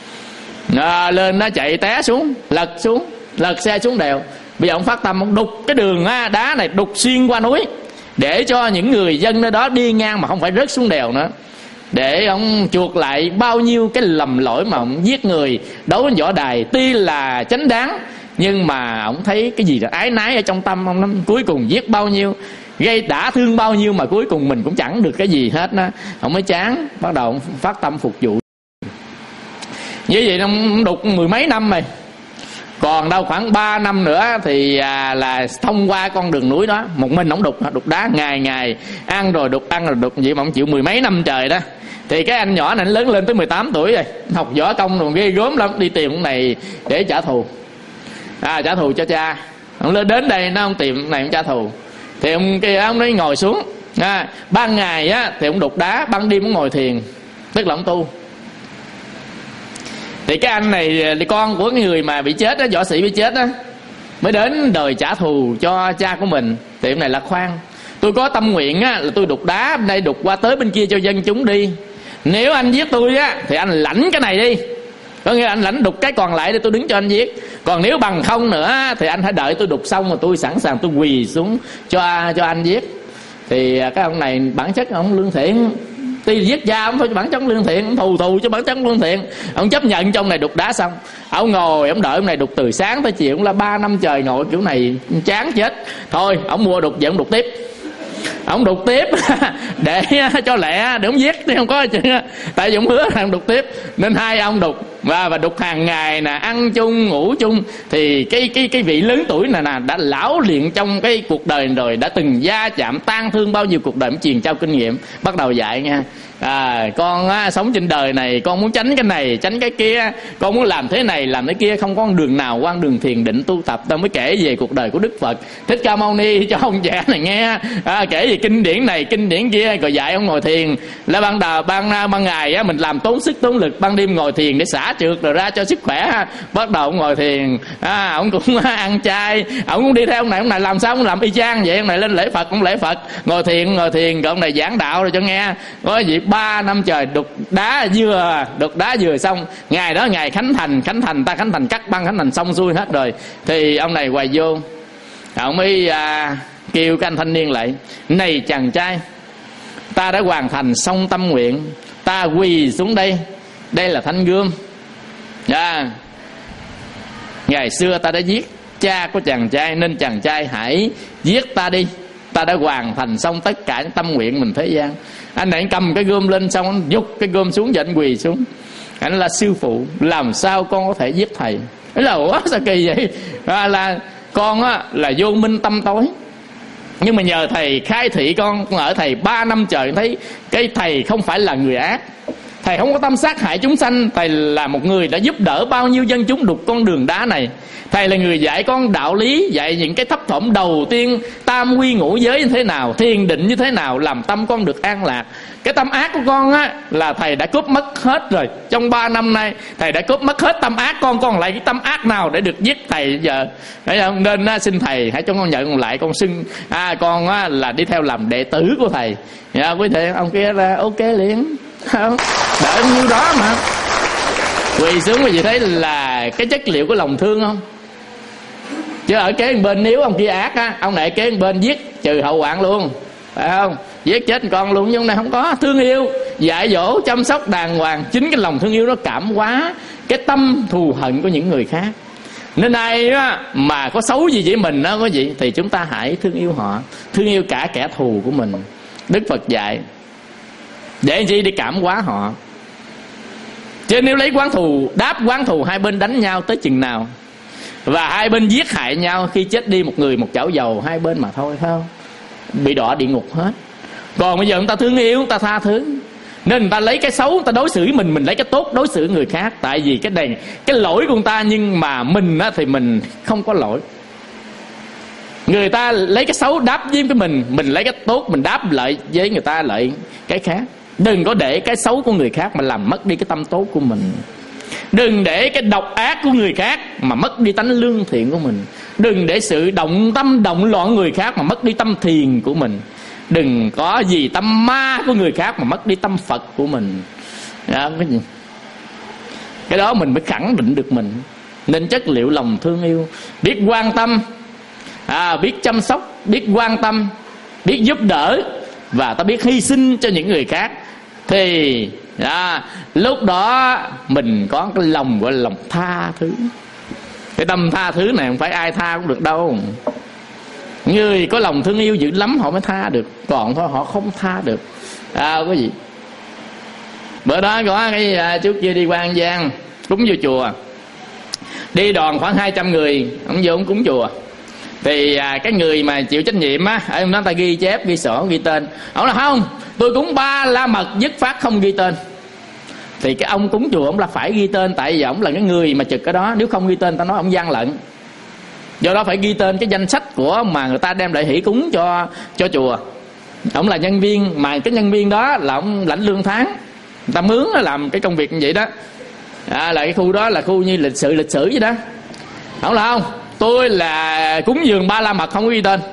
á. Lên nó chạy té xuống, lật xe xuống đèo. Bây giờ ông phát tâm, ông đục cái đường đá này, đục xuyên qua núi, để cho những người dân nơi đó đi ngang mà không phải rớt xuống đèo nữa, để ông chuộc lại bao nhiêu cái lầm lỗi mà ông giết người, đấu với võ đài. Tuy là chánh đáng, nhưng mà ông thấy cái gì là ái nái ở trong tâm ông lắm. Cuối cùng giết bao nhiêu, gây đã thương bao nhiêu, mà cuối cùng mình cũng chẳng được cái gì hết đó. Ông mới chán, bắt đầu ông phát tâm phục vụ. Như vậy ông đục mười mấy năm rồi, còn đâu khoảng 3 năm nữa thì là thông qua con đường núi đó. Một mình ông đục đá, ngày ăn rồi đục vậy mà ông chịu mười mấy năm trời đó. Thì cái anh nhỏ này anh lớn lên tới 18 tuổi rồi, học võ công rồi ghê gớm lắm, đi tìm ông này để trả thù, trả thù cho cha. Ông lên đến đây nó ông tìm ông này ông trả thù. Thì ông kia ông ấy ngồi xuống, ban ngày á thì ông đục đá, ban đêm ông ngồi thiền, tức là ông tu. Thì cái anh này là con của cái người mà bị chết á, võ sĩ bị chết á, mới đến đời trả thù cho cha của mình. Thì ông này là khoan, tôi có tâm nguyện á, là tôi đục đá bên đây đục qua tới bên kia cho dân chúng đi. Nếu anh giết tôi á thì anh lãnh cái này đi, có nghĩa là anh lãnh đục cái còn lại để tôi đứng cho anh giết. Còn nếu bằng không nữa thì anh hãy đợi tôi đục xong rồi tôi sẵn sàng tôi quỳ xuống cho anh giết. Thì cái ông này bản chất ông lương thiện, tuy giết cha ông thôi, bản chất lương thiện, ông thù cho bản chất lương thiện. Ông chấp nhận trong này đục đá xong, ông ngồi ông đợi ông này đục từ sáng tới chiều, cũng là 3 năm trời ngồi kiểu này chán chết. Thôi ông mua đục về ông đục tiếp. Ông đục tiếp để cho lẹ, để ông giết chứ không có chuyện. Tại vì ông hứa rằng đục tiếp, nên hai ông đục và đục hàng ngày nè, ăn chung ngủ chung. Thì cái vị lớn tuổi này nè đã lão luyện trong cái cuộc đời rồi, đã từng va chạm tan thương bao nhiêu cuộc đời, mới truyền trao kinh nghiệm, bắt đầu dạy nha. Con sống trên đời này, con muốn tránh cái này tránh cái kia, con muốn làm thế này làm thế kia, không có con đường nào qua đường thiền định tu tập. Ta mới kể về cuộc đời của Đức Phật Thích Ca Mâu Ni cho ông trẻ này nghe, kể về kinh điển này kinh điển kia, rồi dạy ông ngồi thiền. Là ban ngày á mình làm tốn sức tốn lực, ban đêm ngồi thiền để xả trượt rồi ra cho sức khỏe. Bắt đầu ông ngồi thiền, ông cũng ăn chay, ông cũng đi theo ông này làm sao ông làm y chang vậy. Ông này lên lễ Phật, ông lễ Phật, ngồi thiền, rồi ông này giảng đạo rồi cho nghe. Có gì 3 năm trời đục đá vừa xong, ngày đó ngày khánh thành ta khánh thành cắt băng khánh thành xong xuôi hết rồi. Thì ông này quay vô, ông mới kêu cái anh thanh niên lại: này chàng trai, ta đã hoàn thành xong tâm nguyện, ta quỳ xuống đây, đây là thanh gươm. Ngày xưa ta đã giết cha của chàng trai, nên chàng trai hãy giết ta đi, ta đã hoàn thành xong tất cả những tâm nguyện mình thế gian. Anh này cầm cái gươm lên, xong anh giục cái gươm xuống và anh quỳ xuống. Anh là sư phụ, làm sao con có thể giết thầy? Thế là ủa sao kỳ vậy? Là con á là vô minh tâm tối, nhưng mà nhờ thầy khai thị con ở thầy 3 năm trời, thấy cái thầy không phải là người ác, thầy không có tâm sát hại chúng sanh. Thầy là một người đã giúp đỡ bao nhiêu dân chúng đục con đường đá này. Thầy là người dạy con đạo lý, dạy những cái thấp thỏm đầu tiên, tam quy ngũ giới như thế nào, thiền định như thế nào, làm tâm con được an lạc. Cái tâm ác của con á là thầy đã cướp mất hết rồi. Trong 3 năm nay thầy đã cướp mất hết tâm ác con, còn lại cái tâm ác nào để được giết thầy giờ? Thấy không? Nên xin thầy hãy cho con nhận lại, con xưng con á là đi theo làm đệ tử của thầy. Quý thầy ông kia là ok liền, không đợi nhiêu đó mà quỳ xuống. Quý vị thấy là cái chất liệu của lòng thương không? Chứ ở kế bên nếu ông kia ác á, ông này kế bên giết trừ hậu hoạn luôn, phải không? Giết chết con luôn. Nhưng này không có thương yêu, dạy dỗ, chăm sóc đàng hoàng. Chính cái lòng thương yêu nó cảm hóa cái tâm thù hận của những người khác. Nên ai á mà có xấu gì với mình đó quý vị, thì chúng ta hãy thương yêu họ, thương yêu cả kẻ thù của mình. Đức Phật dạy để chi? Để cảm hóa họ. Chứ nếu lấy quán thù, đáp quán thù, hai bên đánh nhau tới chừng nào, và hai bên giết hại nhau, khi chết đi một người một chảo dầu hai bên mà thôi, phải không? Bị đọa địa ngục hết. Còn bây giờ người ta thương yêu, người ta tha thứ, nên người ta lấy cái xấu người ta đối xử với mình lấy cái tốt đối xử người khác. Tại vì cái này cái lỗi của người ta, nhưng mà mình á thì mình không có lỗi. Người ta lấy cái xấu đáp với cái mình lấy cái tốt mình đáp lại với người ta lại cái khác. Đừng có để cái xấu của người khác mà làm mất đi cái tâm tốt của mình. Đừng để cái độc ác của người khác mà mất đi tánh lương thiện của mình. Đừng để sự động tâm động loạn người khác mà mất đi tâm thiền của mình. Đừng có gì tâm ma của người khác mà mất đi tâm Phật của mình. Cái đó mình mới khẳng định được mình. Nên chất liệu lòng thương yêu, biết quan tâm, biết chăm sóc, biết quan tâm, biết giúp đỡ, và ta biết hy sinh cho những người khác, thì lúc đó mình có cái lòng gọi là lòng tha thứ. Cái tâm tha thứ này không phải ai tha cũng được đâu. Người có lòng thương yêu dữ lắm họ mới tha được, còn thôi họ không tha được. Quý vị, bữa đó có cái trước kia đi qua An Giang cúng vô chùa, đi đoàn khoảng 200 người, ông vô ông cúng chùa. Thì cái người mà chịu trách nhiệm á, ông nói ta ghi chép, ghi sổ, ghi tên. Ông nói không, tôi cúng 3 la mật dứt phát không ghi tên. Thì cái ông cúng chùa ông là phải ghi tên, tại vì ông là cái người mà trực ở đó. Nếu không ghi tên ta nói ông gian lận. Do đó phải ghi tên cái danh sách của mà người ta đem lại hỷ cúng cho chùa. Ông là nhân viên, mà cái nhân viên đó là ông lãnh lương tháng, người ta mướn làm cái công việc như vậy đó. Là cái khu đó là khu như lịch sử vậy đó. Ông là không, tôi là cúng dường 3 la mật không ghi tên.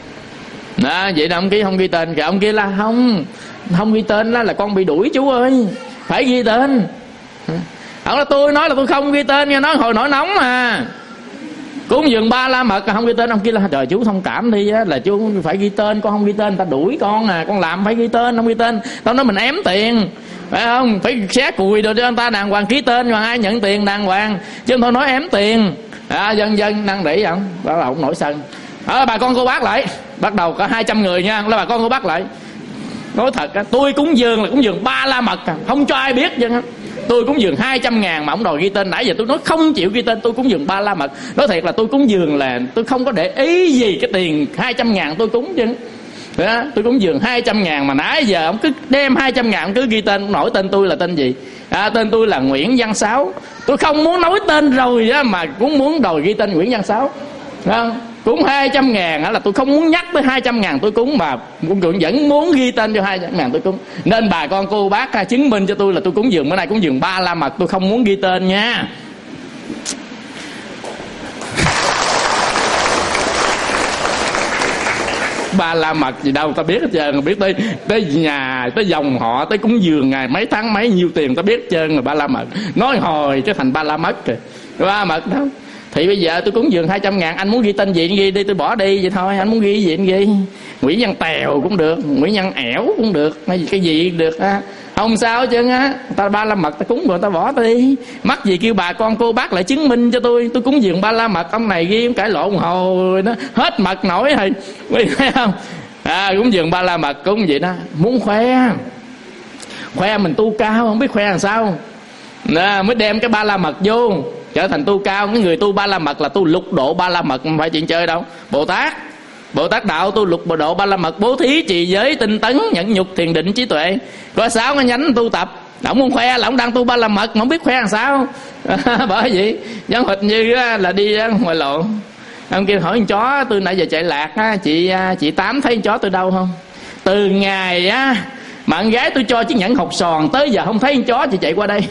Vậy là ông kia không ghi tên. Thì ông kia là không ghi tên là con bị đuổi chú ơi, phải ghi tên. Ông là tôi nói là tôi không ghi tên, nghe nói hồi nổi nóng mà, cúng dường 3 la mật không ghi tên. Ông kia là trời chú thông cảm đi á, là chú phải ghi tên, con không ghi tên ta đuổi con con làm phải ghi tên, không ghi tên tao nói mình ém tiền, phải không? Phải xé cùi rồi cho người ta đàng hoàng ký tên, mà ai nhận tiền đàng hoàng, chứ không thôi nói ém tiền. Dân năn nỉ ông, đó là ông nổi sân. Bà con cô bác lại, bắt đầu có 200 người nha, là bà con cô bác lại nói thật á, tôi cúng dường là cúng dường 3 la mật không cho ai biết chứ. Tôi cúng dường 200.000 mà ông đòi ghi tên. Nãy giờ tôi nói không chịu ghi tên, tôi cúng dường 3 la mật. Nói thiệt là tôi cúng dường là tôi không có để ý gì cái tiền 200.000 tôi cúng chứ. Đó, tôi cúng dường 200.000 mà nãy giờ ông cứ đem 200.000 ông cứ ghi tên. Ông nổi tên tôi là tên gì? Tên tôi là Nguyễn Văn Sáu. Tôi không muốn nói tên rồi đó, mà cũng muốn đòi ghi tên Nguyễn Văn Sáu. Không? Cúng 200.000 là tôi không muốn nhắc tới 200.000 tôi cúng, mà cũng vẫn muốn ghi tên cho 200.000 tôi cúng. Nên bà con cô bác chứng minh cho tôi là tôi cúng dường bữa nay cúng dường 3 la mật, tôi không muốn ghi tên nha. Ba la mật gì đâu ta biết hết trơn, biết tới nhà, tới dòng họ, tới cúng dường ngày mấy tháng mấy nhiêu tiền ta biết hết trơn. Là ba la mật nói hồi cái thành ba la mật rồi. Ba mật đó. Thì bây giờ tôi cúng dường 200.000, anh muốn ghi tên gì ghi đi, tôi bỏ đi vậy thôi. Anh muốn ghi gì anh ghi, Nguyễn Văn Tèo cũng được, Nguyễn Văn Ẻo cũng được, cái gì cũng được không sao chứ á. Ta ba la mật ta cúng rồi ta bỏ đi, mắc gì kêu bà con cô bác lại chứng minh cho tôi cúng dường 3 la mật. Ông này ghi cãi lộn hồi nó hết mật nổi rồi, thấy không? Cúng dường 3 la mật cúng vậy đó, muốn khoe khoe mình tu cao, không biết khoe làm sao. Mới đem cái Ba La Mật vô trở thành tu cao. Cái người tu Ba La Mật là tu lục độ Ba La Mật, không phải chuyện chơi đâu. Bồ Tát đạo tu lục độ Ba La Mật, bố thí, trì giới, tinh tấn, nhẫn nhục, thiền định, trí tuệ, có 6 cái nhánh tu tập. Ông muốn khoe là ông đang tu Ba La Mật mà không biết khoe làm sao. Bởi vậy giống hệt như là đi ngoài lộ, ông kia hỏi con chó tôi nãy giờ chạy lạc á, chị Tám thấy con chó tôi đâu không? Từ ngày á mà con gái tôi cho chiếc nhẫn hột sòn tới giờ không thấy con chó, chị chạy qua đây.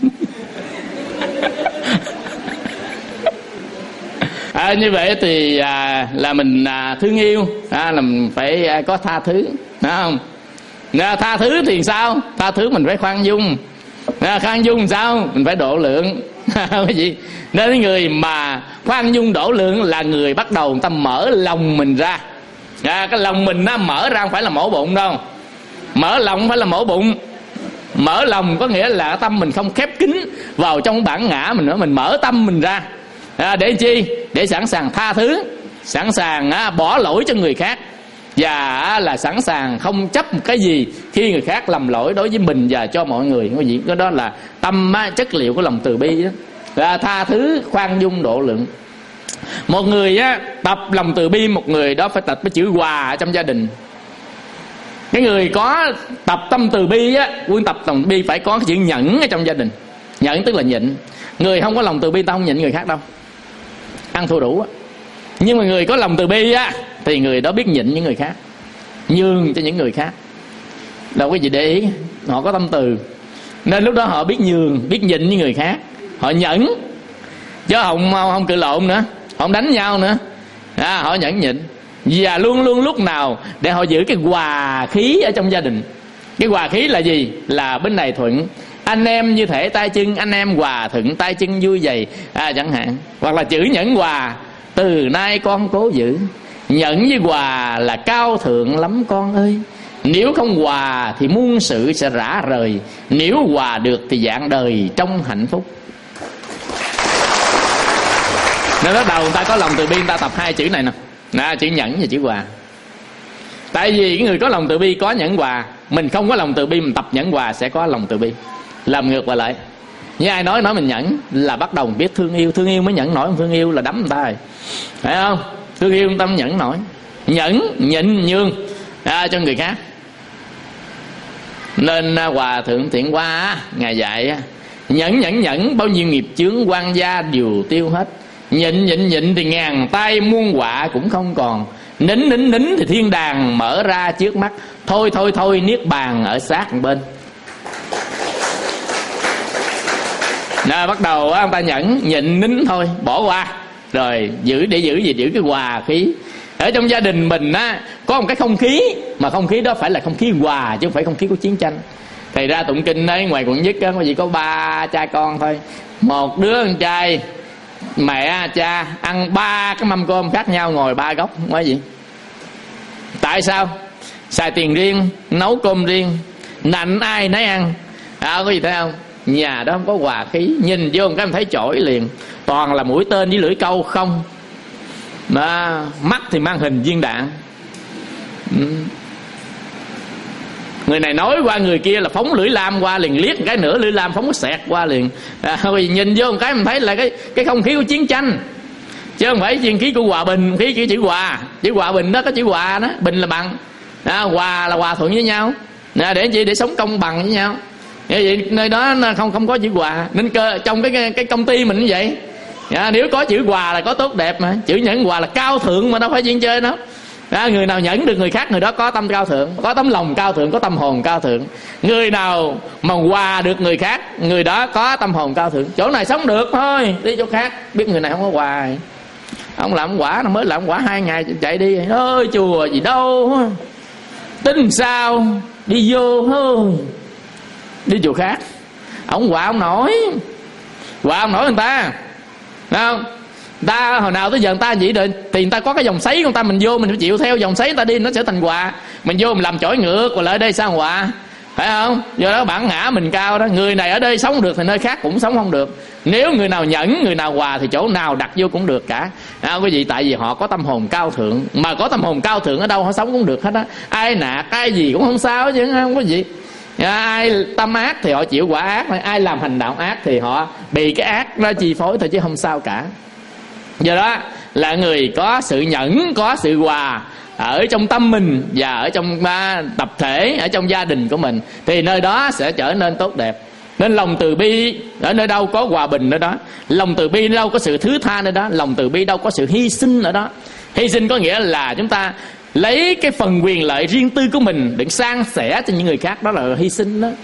Như vậy thì là mình thương yêu, là mình phải có tha thứ, đúng không? Tha thứ thì sao? Tha thứ mình phải khoan dung. Khoan dung sao? Mình phải độ lượng. Cái gì? Nên cái người mà khoan dung độ lượng là người bắt đầu người ta mở lòng mình ra. Cái lòng mình nó mở ra không phải là mổ bụng đâu. Mở lòng không phải là mổ bụng. Mở lòng có nghĩa là tâm mình không khép kín vào trong bản ngã mình nữa, mình mở tâm mình ra. Để chi? Để sẵn sàng tha thứ, sẵn sàng bỏ lỗi cho người khác, và là sẵn sàng không chấp một cái gì khi người khác lầm lỗi đối với mình và cho mọi người. Cái đó là tâm chất liệu của lòng từ bi đó. Là tha thứ, khoan dung, độ lượng. Một người tập lòng từ bi, một người đó phải tập cái chữ hòa ở trong gia đình. Cái người có tập tâm từ bi quân tập lòng từ bi phải có cái chữ nhẫn ở trong gia đình. Nhẫn tức là nhịn. Người không có lòng từ bi ta không nhịn người khác đâu, ăn thua đủ. Nhưng mà người có lòng từ bi thì người đó biết nhịn những người khác, nhường cho những người khác. Đâu có gì để ý, họ có tâm từ nên lúc đó họ biết nhường, biết nhịn với người khác. Họ nhẫn chứ không cự lộn nữa, không đánh nhau nữa. Họ nhẫn nhịn. Và luôn luôn lúc nào để họ giữ cái hòa khí ở trong gia đình. Cái hòa khí là gì? Là bên này thuận, anh em như thể tay chân, anh em hòa thuận tay chân vui vầy chẳng hạn. Hoặc là chữ nhẫn hòa, từ nay con cố giữ. Nhẫn với hòa là cao thượng lắm con ơi. Nếu không hòa thì muôn sự sẽ rã rời, nếu hòa được thì dạng đời trong hạnh phúc. Nên bắt đầu người ta có lòng từ bi, người ta tập 2 chữ này nè, chữ nhẫn và chữ hòa. Tại vì cái người có lòng từ bi có nhẫn hòa. Mình không có lòng từ bi, mình tập nhẫn hòa sẽ có lòng từ bi. Làm ngược và lại. Như ai nói mình nhẫn là bắt đầu biết thương yêu. Thương yêu mới nhẫn nổi, thương yêu là đấm người ta rồi, phải không? Thương yêu người ta mới nhẫn nổi. Nhẫn, nhịn, nhường cho người khác. Nên Hòa Thượng Thiện Hoa Ngài dạy nhẫn bao nhiêu nghiệp chướng quan gia đều tiêu hết. Nhịn thì ngàn tay muôn họa cũng không còn. Nín thì thiên đàng mở ra trước mắt. Thôi niết bàn ở sát một bên. Bắt đầu ông ta nhẫn, nhịn, nín thôi, bỏ qua. Rồi giữ gì? Giữ cái hòa khí. Ở trong gia đình mình có một cái không khí, mà không khí đó phải là không khí hòa chứ không phải không khí của chiến tranh. Thầy ra tụng kinh đấy, ngoài Quận Nhất có gì có 3 cha con thôi. Một đứa con trai, mẹ cha ăn 3 cái mâm cơm khác nhau, ngồi 3 góc, không có gì. Tại sao? Xài tiền riêng, nấu cơm riêng, nạnh ai nấy ăn. Có gì thấy không? Nhà đó không có hòa khí. Nhìn vô một cái mình thấy chổi liền. Toàn là mũi tên với lưỡi câu không. Mà mắt thì mang hình viên đạn. Người này nói qua người kia là phóng lưỡi lam qua liền, liếc một cái nữa lưỡi lam phóng xẹt qua liền. Nhìn vô một cái mình thấy là cái không khí của chiến tranh, chứ không phải không khí của hòa bình. Khí chữ hòa, chữ hòa bình đó, có chữ hòa đó, bình là bằng, hòa là hòa thuận với nhau. Để gì? Để sống công bằng với nhau. Vậy nơi đó không có chữ hòa. Nên trong cái công ty mình như vậy, nếu có chữ hòa là có tốt đẹp, mà chữ nhẫn hòa là cao thượng, mà đâu phải chuyện chơi đâu. Người nào nhẫn được người khác, người đó có tâm cao thượng, có tấm lòng cao thượng, có tâm hồn cao thượng. Người nào mà hòa được người khác, người đó có tâm hồn cao thượng. Chỗ này sống được thôi, đi chỗ khác. Biết người này không có hòa, ông làm quả, nó mới làm quả 2 ngày chạy đi. Ơi chùa gì đâu, tin sao đi vô thôi, đi chùa khác. Ông hòa ông nổi, hòa ông nổi người ta, thấy không? Ta hồi nào tới giờ người ta vậy rồi thì người ta có cái dòng xoáy của người ta, mình vô mình phải chịu theo dòng xoáy người ta đi, nó sẽ thành hòa. Mình vô mình làm chổi ngược, còn lại đây sao hòa, phải không? Do đó bản ngã mình cao đó. Người này ở đây sống được thì nơi khác cũng sống không được. Nếu người nào nhẫn, người nào hòa thì chỗ nào đặt vô cũng được cả. Quý vị, tại vì họ có tâm hồn cao thượng. Mà có tâm hồn cao thượng ở đâu họ sống cũng được hết á. Ai nạt cái gì cũng không sao chứ, không có gì. Ai tâm ác thì họ chịu quả ác, ai làm hành động ác thì họ bị cái ác nó chi phối thôi chứ không sao cả. Do đó là người có sự nhẫn, có sự hòa ở trong tâm mình và ở trong tập thể, ở trong gia đình của mình, thì nơi đó sẽ trở nên tốt đẹp. Nên lòng từ bi ở nơi đâu có hòa bình ở đó, lòng từ bi đâu có sự thứ tha nơi đó, lòng từ bi đâu có sự hy sinh ở đó. Hy sinh có nghĩa là chúng ta lấy cái phần quyền lợi riêng tư của mình để san sẻ cho những người khác, đó là hy sinh đó.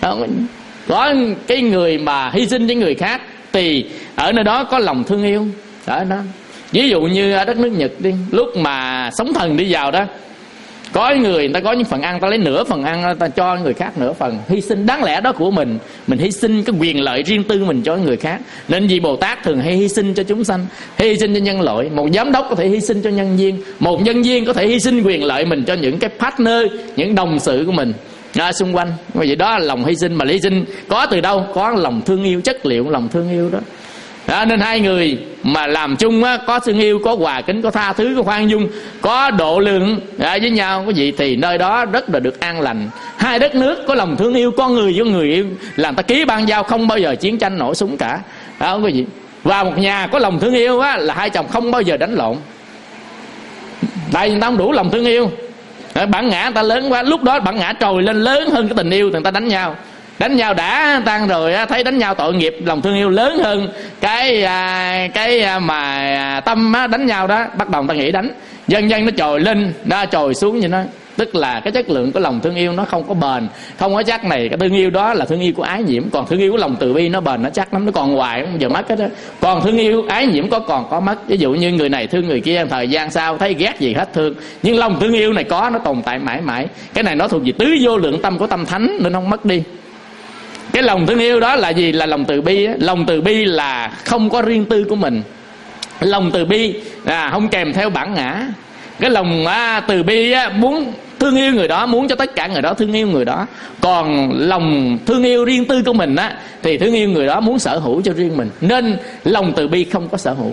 Có cái người mà hy sinh cho người khác thì ở nơi đó có lòng thương yêu đó. Ví dụ như ở đất nước Nhật đi, lúc mà sóng thần đi vào đó, có người ta có những phần ăn, ta lấy nửa phần ăn ta cho người khác nửa phần, hy sinh đáng lẽ đó của mình hy sinh cái quyền lợi riêng tư mình cho người khác. Nên vì Bồ Tát thường hay hy sinh cho chúng sanh, hy sinh cho nhân loại. Một giám đốc có thể hy sinh cho nhân viên, một nhân viên có thể hy sinh quyền lợi mình cho những cái partner, những đồng sự của mình xung quanh. Vậy đó là lòng hy sinh. Mà hy sinh có từ đâu? Có lòng thương yêu, chất liệu lòng thương yêu đó. Nên hai người mà làm chung có thương yêu, có hòa kính, có tha thứ, có khoan dung, có độ lượng với nhau cái gì thì nơi đó rất là được an lành. Hai đất nước có lòng thương yêu, con người với người yêu, làm ta ký ban giao không bao giờ chiến tranh nổ súng cả. Đó cái gì. Và một nhà có lòng thương yêu là hai chồng không bao giờ đánh lộn, tại vì người ta không đủ lòng thương yêu. Bản ngã người ta lớn quá, lúc đó bản ngã trồi lên lớn hơn cái tình yêu thì người ta đánh nhau. Đánh nhau đã tan rồi thấy đánh nhau tội nghiệp, lòng thương yêu lớn hơn cái mà tâm đánh nhau đó, bắt đầu người ta nghĩ đánh, dần dần nó trồi lên, nó trồi xuống như nó. Tức là cái chất lượng của lòng thương yêu nó không có bền, không có chắc này. Cái thương yêu đó là thương yêu của ái nhiễm, còn thương yêu của lòng từ bi nó bền, nó chắc lắm, nó còn hoài không bao giờ mất hết đó. Còn thương yêu ái nhiễm còn có mất. Ví dụ như người này thương người kia, thời gian sau thấy ghét gì hết thương, nhưng lòng thương yêu này có, nó tồn tại mãi mãi. Cái này nó thuộc về tứ vô lượng tâm của tâm thánh nên không mất đi. Cái lòng thương yêu đó là gì? Là lòng từ bi. Lòng từ bi là không có riêng tư của mình. Lòng từ bi không kèm theo bản ngã. Cái lòng từ bi muốn thương yêu người đó, muốn cho tất cả người đó thương yêu người đó. Còn lòng thương yêu riêng tư của mình thì thương yêu người đó muốn sở hữu cho riêng mình. Nên lòng từ bi không có sở hữu.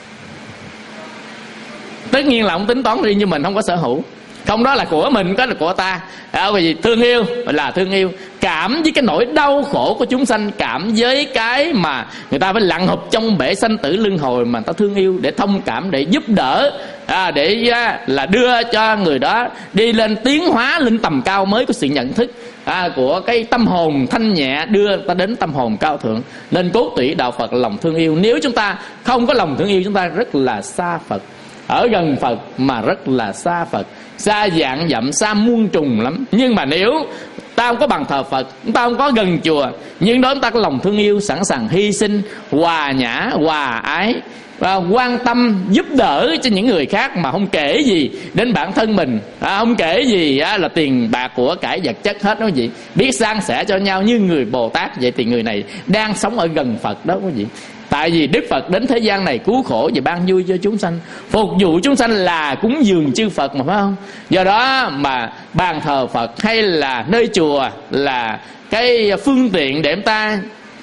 Tất nhiên là không tính toán riêng như mình, không có sở hữu. Không đó là của mình, có là của ta. Bởi vì thương yêu là thương yêu, cảm với cái nỗi đau khổ của chúng sanh, cảm với cái mà người ta phải lặn hụp trong bể sanh tử luân hồi, mà ta thương yêu để thông cảm, để giúp đỡ, để là đưa cho người đó đi lên tiến hóa lên tầm cao mới của sự nhận thức, của cái tâm hồn thanh nhẹ, đưa ta đến tâm hồn cao thượng. Nên cốt tủy đạo Phật là lòng thương yêu. Nếu chúng ta không có lòng thương yêu, chúng ta rất là xa Phật. Ở gần Phật mà rất là xa Phật, xa vạn dặm, xa muôn trùng lắm. Nhưng mà nếu ta không có bàn thờ Phật, ta không có gần chùa, nhưng đó chúng ta có lòng thương yêu, sẵn sàng hy sinh, hòa nhã, hòa ái, và quan tâm giúp đỡ cho những người khác mà không kể gì đến bản thân mình, không kể gì là tiền bạc của cải vật chất hết đó quý vị. Biết san sẻ cho nhau như người Bồ Tát vậy thì người này đang sống ở gần Phật đó quý vị. Tại vì Đức Phật đến thế gian này cứu khổ và ban vui cho chúng sanh, phục vụ chúng sanh là cúng dường chư Phật mà, phải không? Do đó mà bàn thờ Phật hay là nơi chùa là cái phương tiện để chúng ta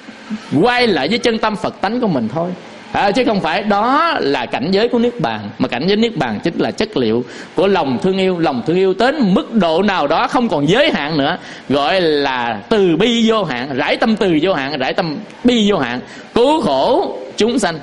quay lại với chân tâm Phật tánh của mình thôi. Chứ không phải đó là cảnh giới của Niết Bàn. Mà cảnh giới Niết Bàn chính là chất liệu của lòng thương yêu. Lòng thương yêu đến mức độ nào đó không còn giới hạn nữa, gọi là từ bi vô hạn, rải tâm từ vô hạn, rải tâm bi vô hạn, cứu khổ chúng sanh.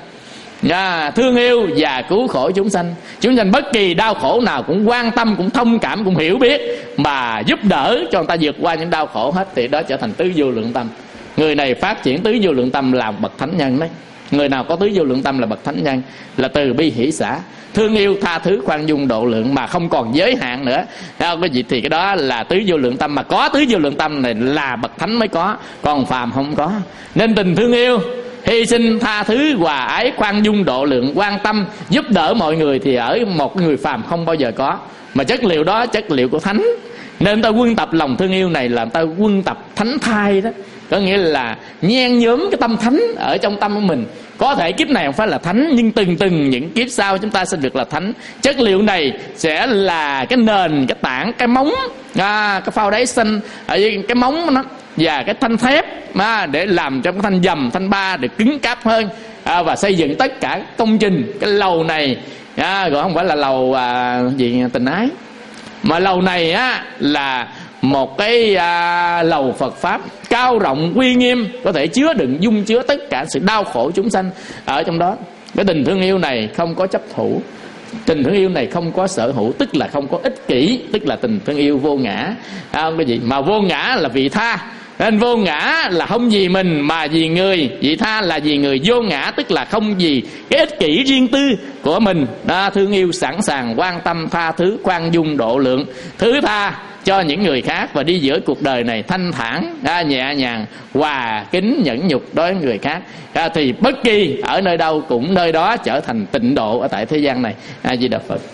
Thương yêu và cứu khổ chúng sanh. Chúng sanh bất kỳ đau khổ nào cũng quan tâm, cũng thông cảm, cũng hiểu biết, mà giúp đỡ cho người ta vượt qua những đau khổ hết, thì đó trở thành tứ vô lượng tâm. Người này phát triển tứ vô lượng tâm làm bậc thánh nhân đấy. Người nào có tứ vô lượng tâm là bậc thánh nhân, là từ bi hỷ xả, thương yêu, tha thứ, khoan dung, độ lượng mà không còn giới hạn nữa. Cái gì thì cái đó là tứ vô lượng tâm. Mà có tứ vô lượng tâm này là bậc thánh mới có, còn phàm không có. Nên tình thương yêu, hy sinh, tha thứ, hòa ái, khoan dung, độ lượng, quan tâm, giúp đỡ mọi người thì ở một người phàm không bao giờ có. Mà chất liệu đó chất liệu của thánh. Nên ta quân tập lòng thương yêu này là ta quân tập thánh thai đó. Có nghĩa là nhen nhóm cái tâm thánh ở trong tâm của mình. Có thể kiếp này không phải là thánh, nhưng từng những kiếp sau chúng ta sẽ được là thánh. Chất liệu này sẽ là cái nền, cái tảng, cái móng, cái foundation, cái móng nó và cái thanh thép để làm cho cái thanh dầm, thanh ba để cứng cáp hơn, và xây dựng tất cả công trình. Cái lầu này gọi không phải là lầu tình ái, mà lầu này là một cái lầu Phật pháp cao rộng uy nghiêm, có thể chứa đựng dung chứa tất cả sự đau khổ chúng sanh ở trong đó. Cái tình thương yêu này không có chấp thủ, tình thương yêu này không có sở hữu, tức là không có ích kỷ, tức là tình thương yêu vô ngã. Cái gì mà vô ngã là vị tha, nên vô ngã là không vì mình mà vì người. Vị tha là vì người, vô ngã tức là không vì cái ích kỷ riêng tư của mình. Thương yêu sẵn sàng, quan tâm, tha thứ, khoan dung, độ lượng, thứ tha cho những người khác, và đi giữa cuộc đời này thanh thản, nhẹ nhàng, hòa kính, nhẫn nhục đối với người khác, thì bất kỳ ở nơi đâu cũng nơi đó trở thành tịnh độ ở tại thế gian này. A Di Đà Phật.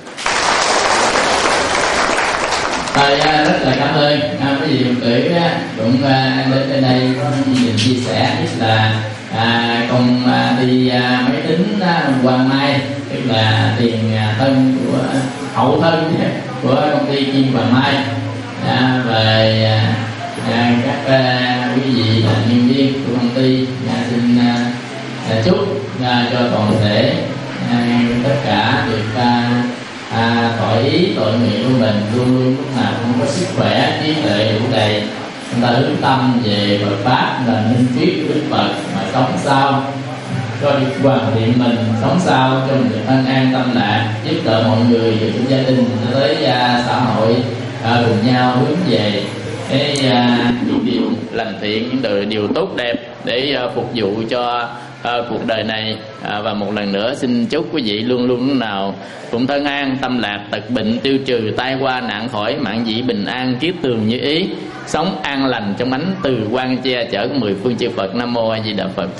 Rất là cảm ơn quý vị Phật tử cũng đến bên đây có những chia sẻ, nhất là công ty máy tính Hoàng Mai, tức là tiền thân của hậu thân của công ty Kim Hoàng Mai, về các quý vị là nhân viên của công ty, xin chúc cho toàn thể tất cả được tội ý tội nguyện của mình luôn luôn lúc nào cũng có sức khỏe, trí tuệ đủ đầy, chúng ta hướng tâm về Phật pháp là minh triết của Đức Phật, mà sống sao cho được hoàn thiện mình, sống sao cho mình được an an tâm lạc, giúp đỡ mọi người từ trong gia đình tới xã hội cùng nhau hướng về những điều lành thiện, những điều tốt đẹp để phục vụ cho cuộc đời này. Và một lần nữa xin chúc quý vị luôn luôn lúc nào cũng thân an tâm lạc, tật bệnh tiêu trừ, tai qua nạn khỏi, mạng dị bình an, kiết tường như ý, sống an lành trong ánh từ quang che chở của 10 phương chư Phật. Nam mô A Di Đà Phật.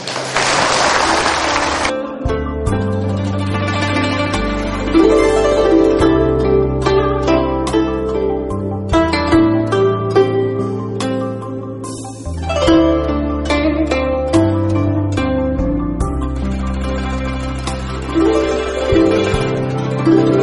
Thank you.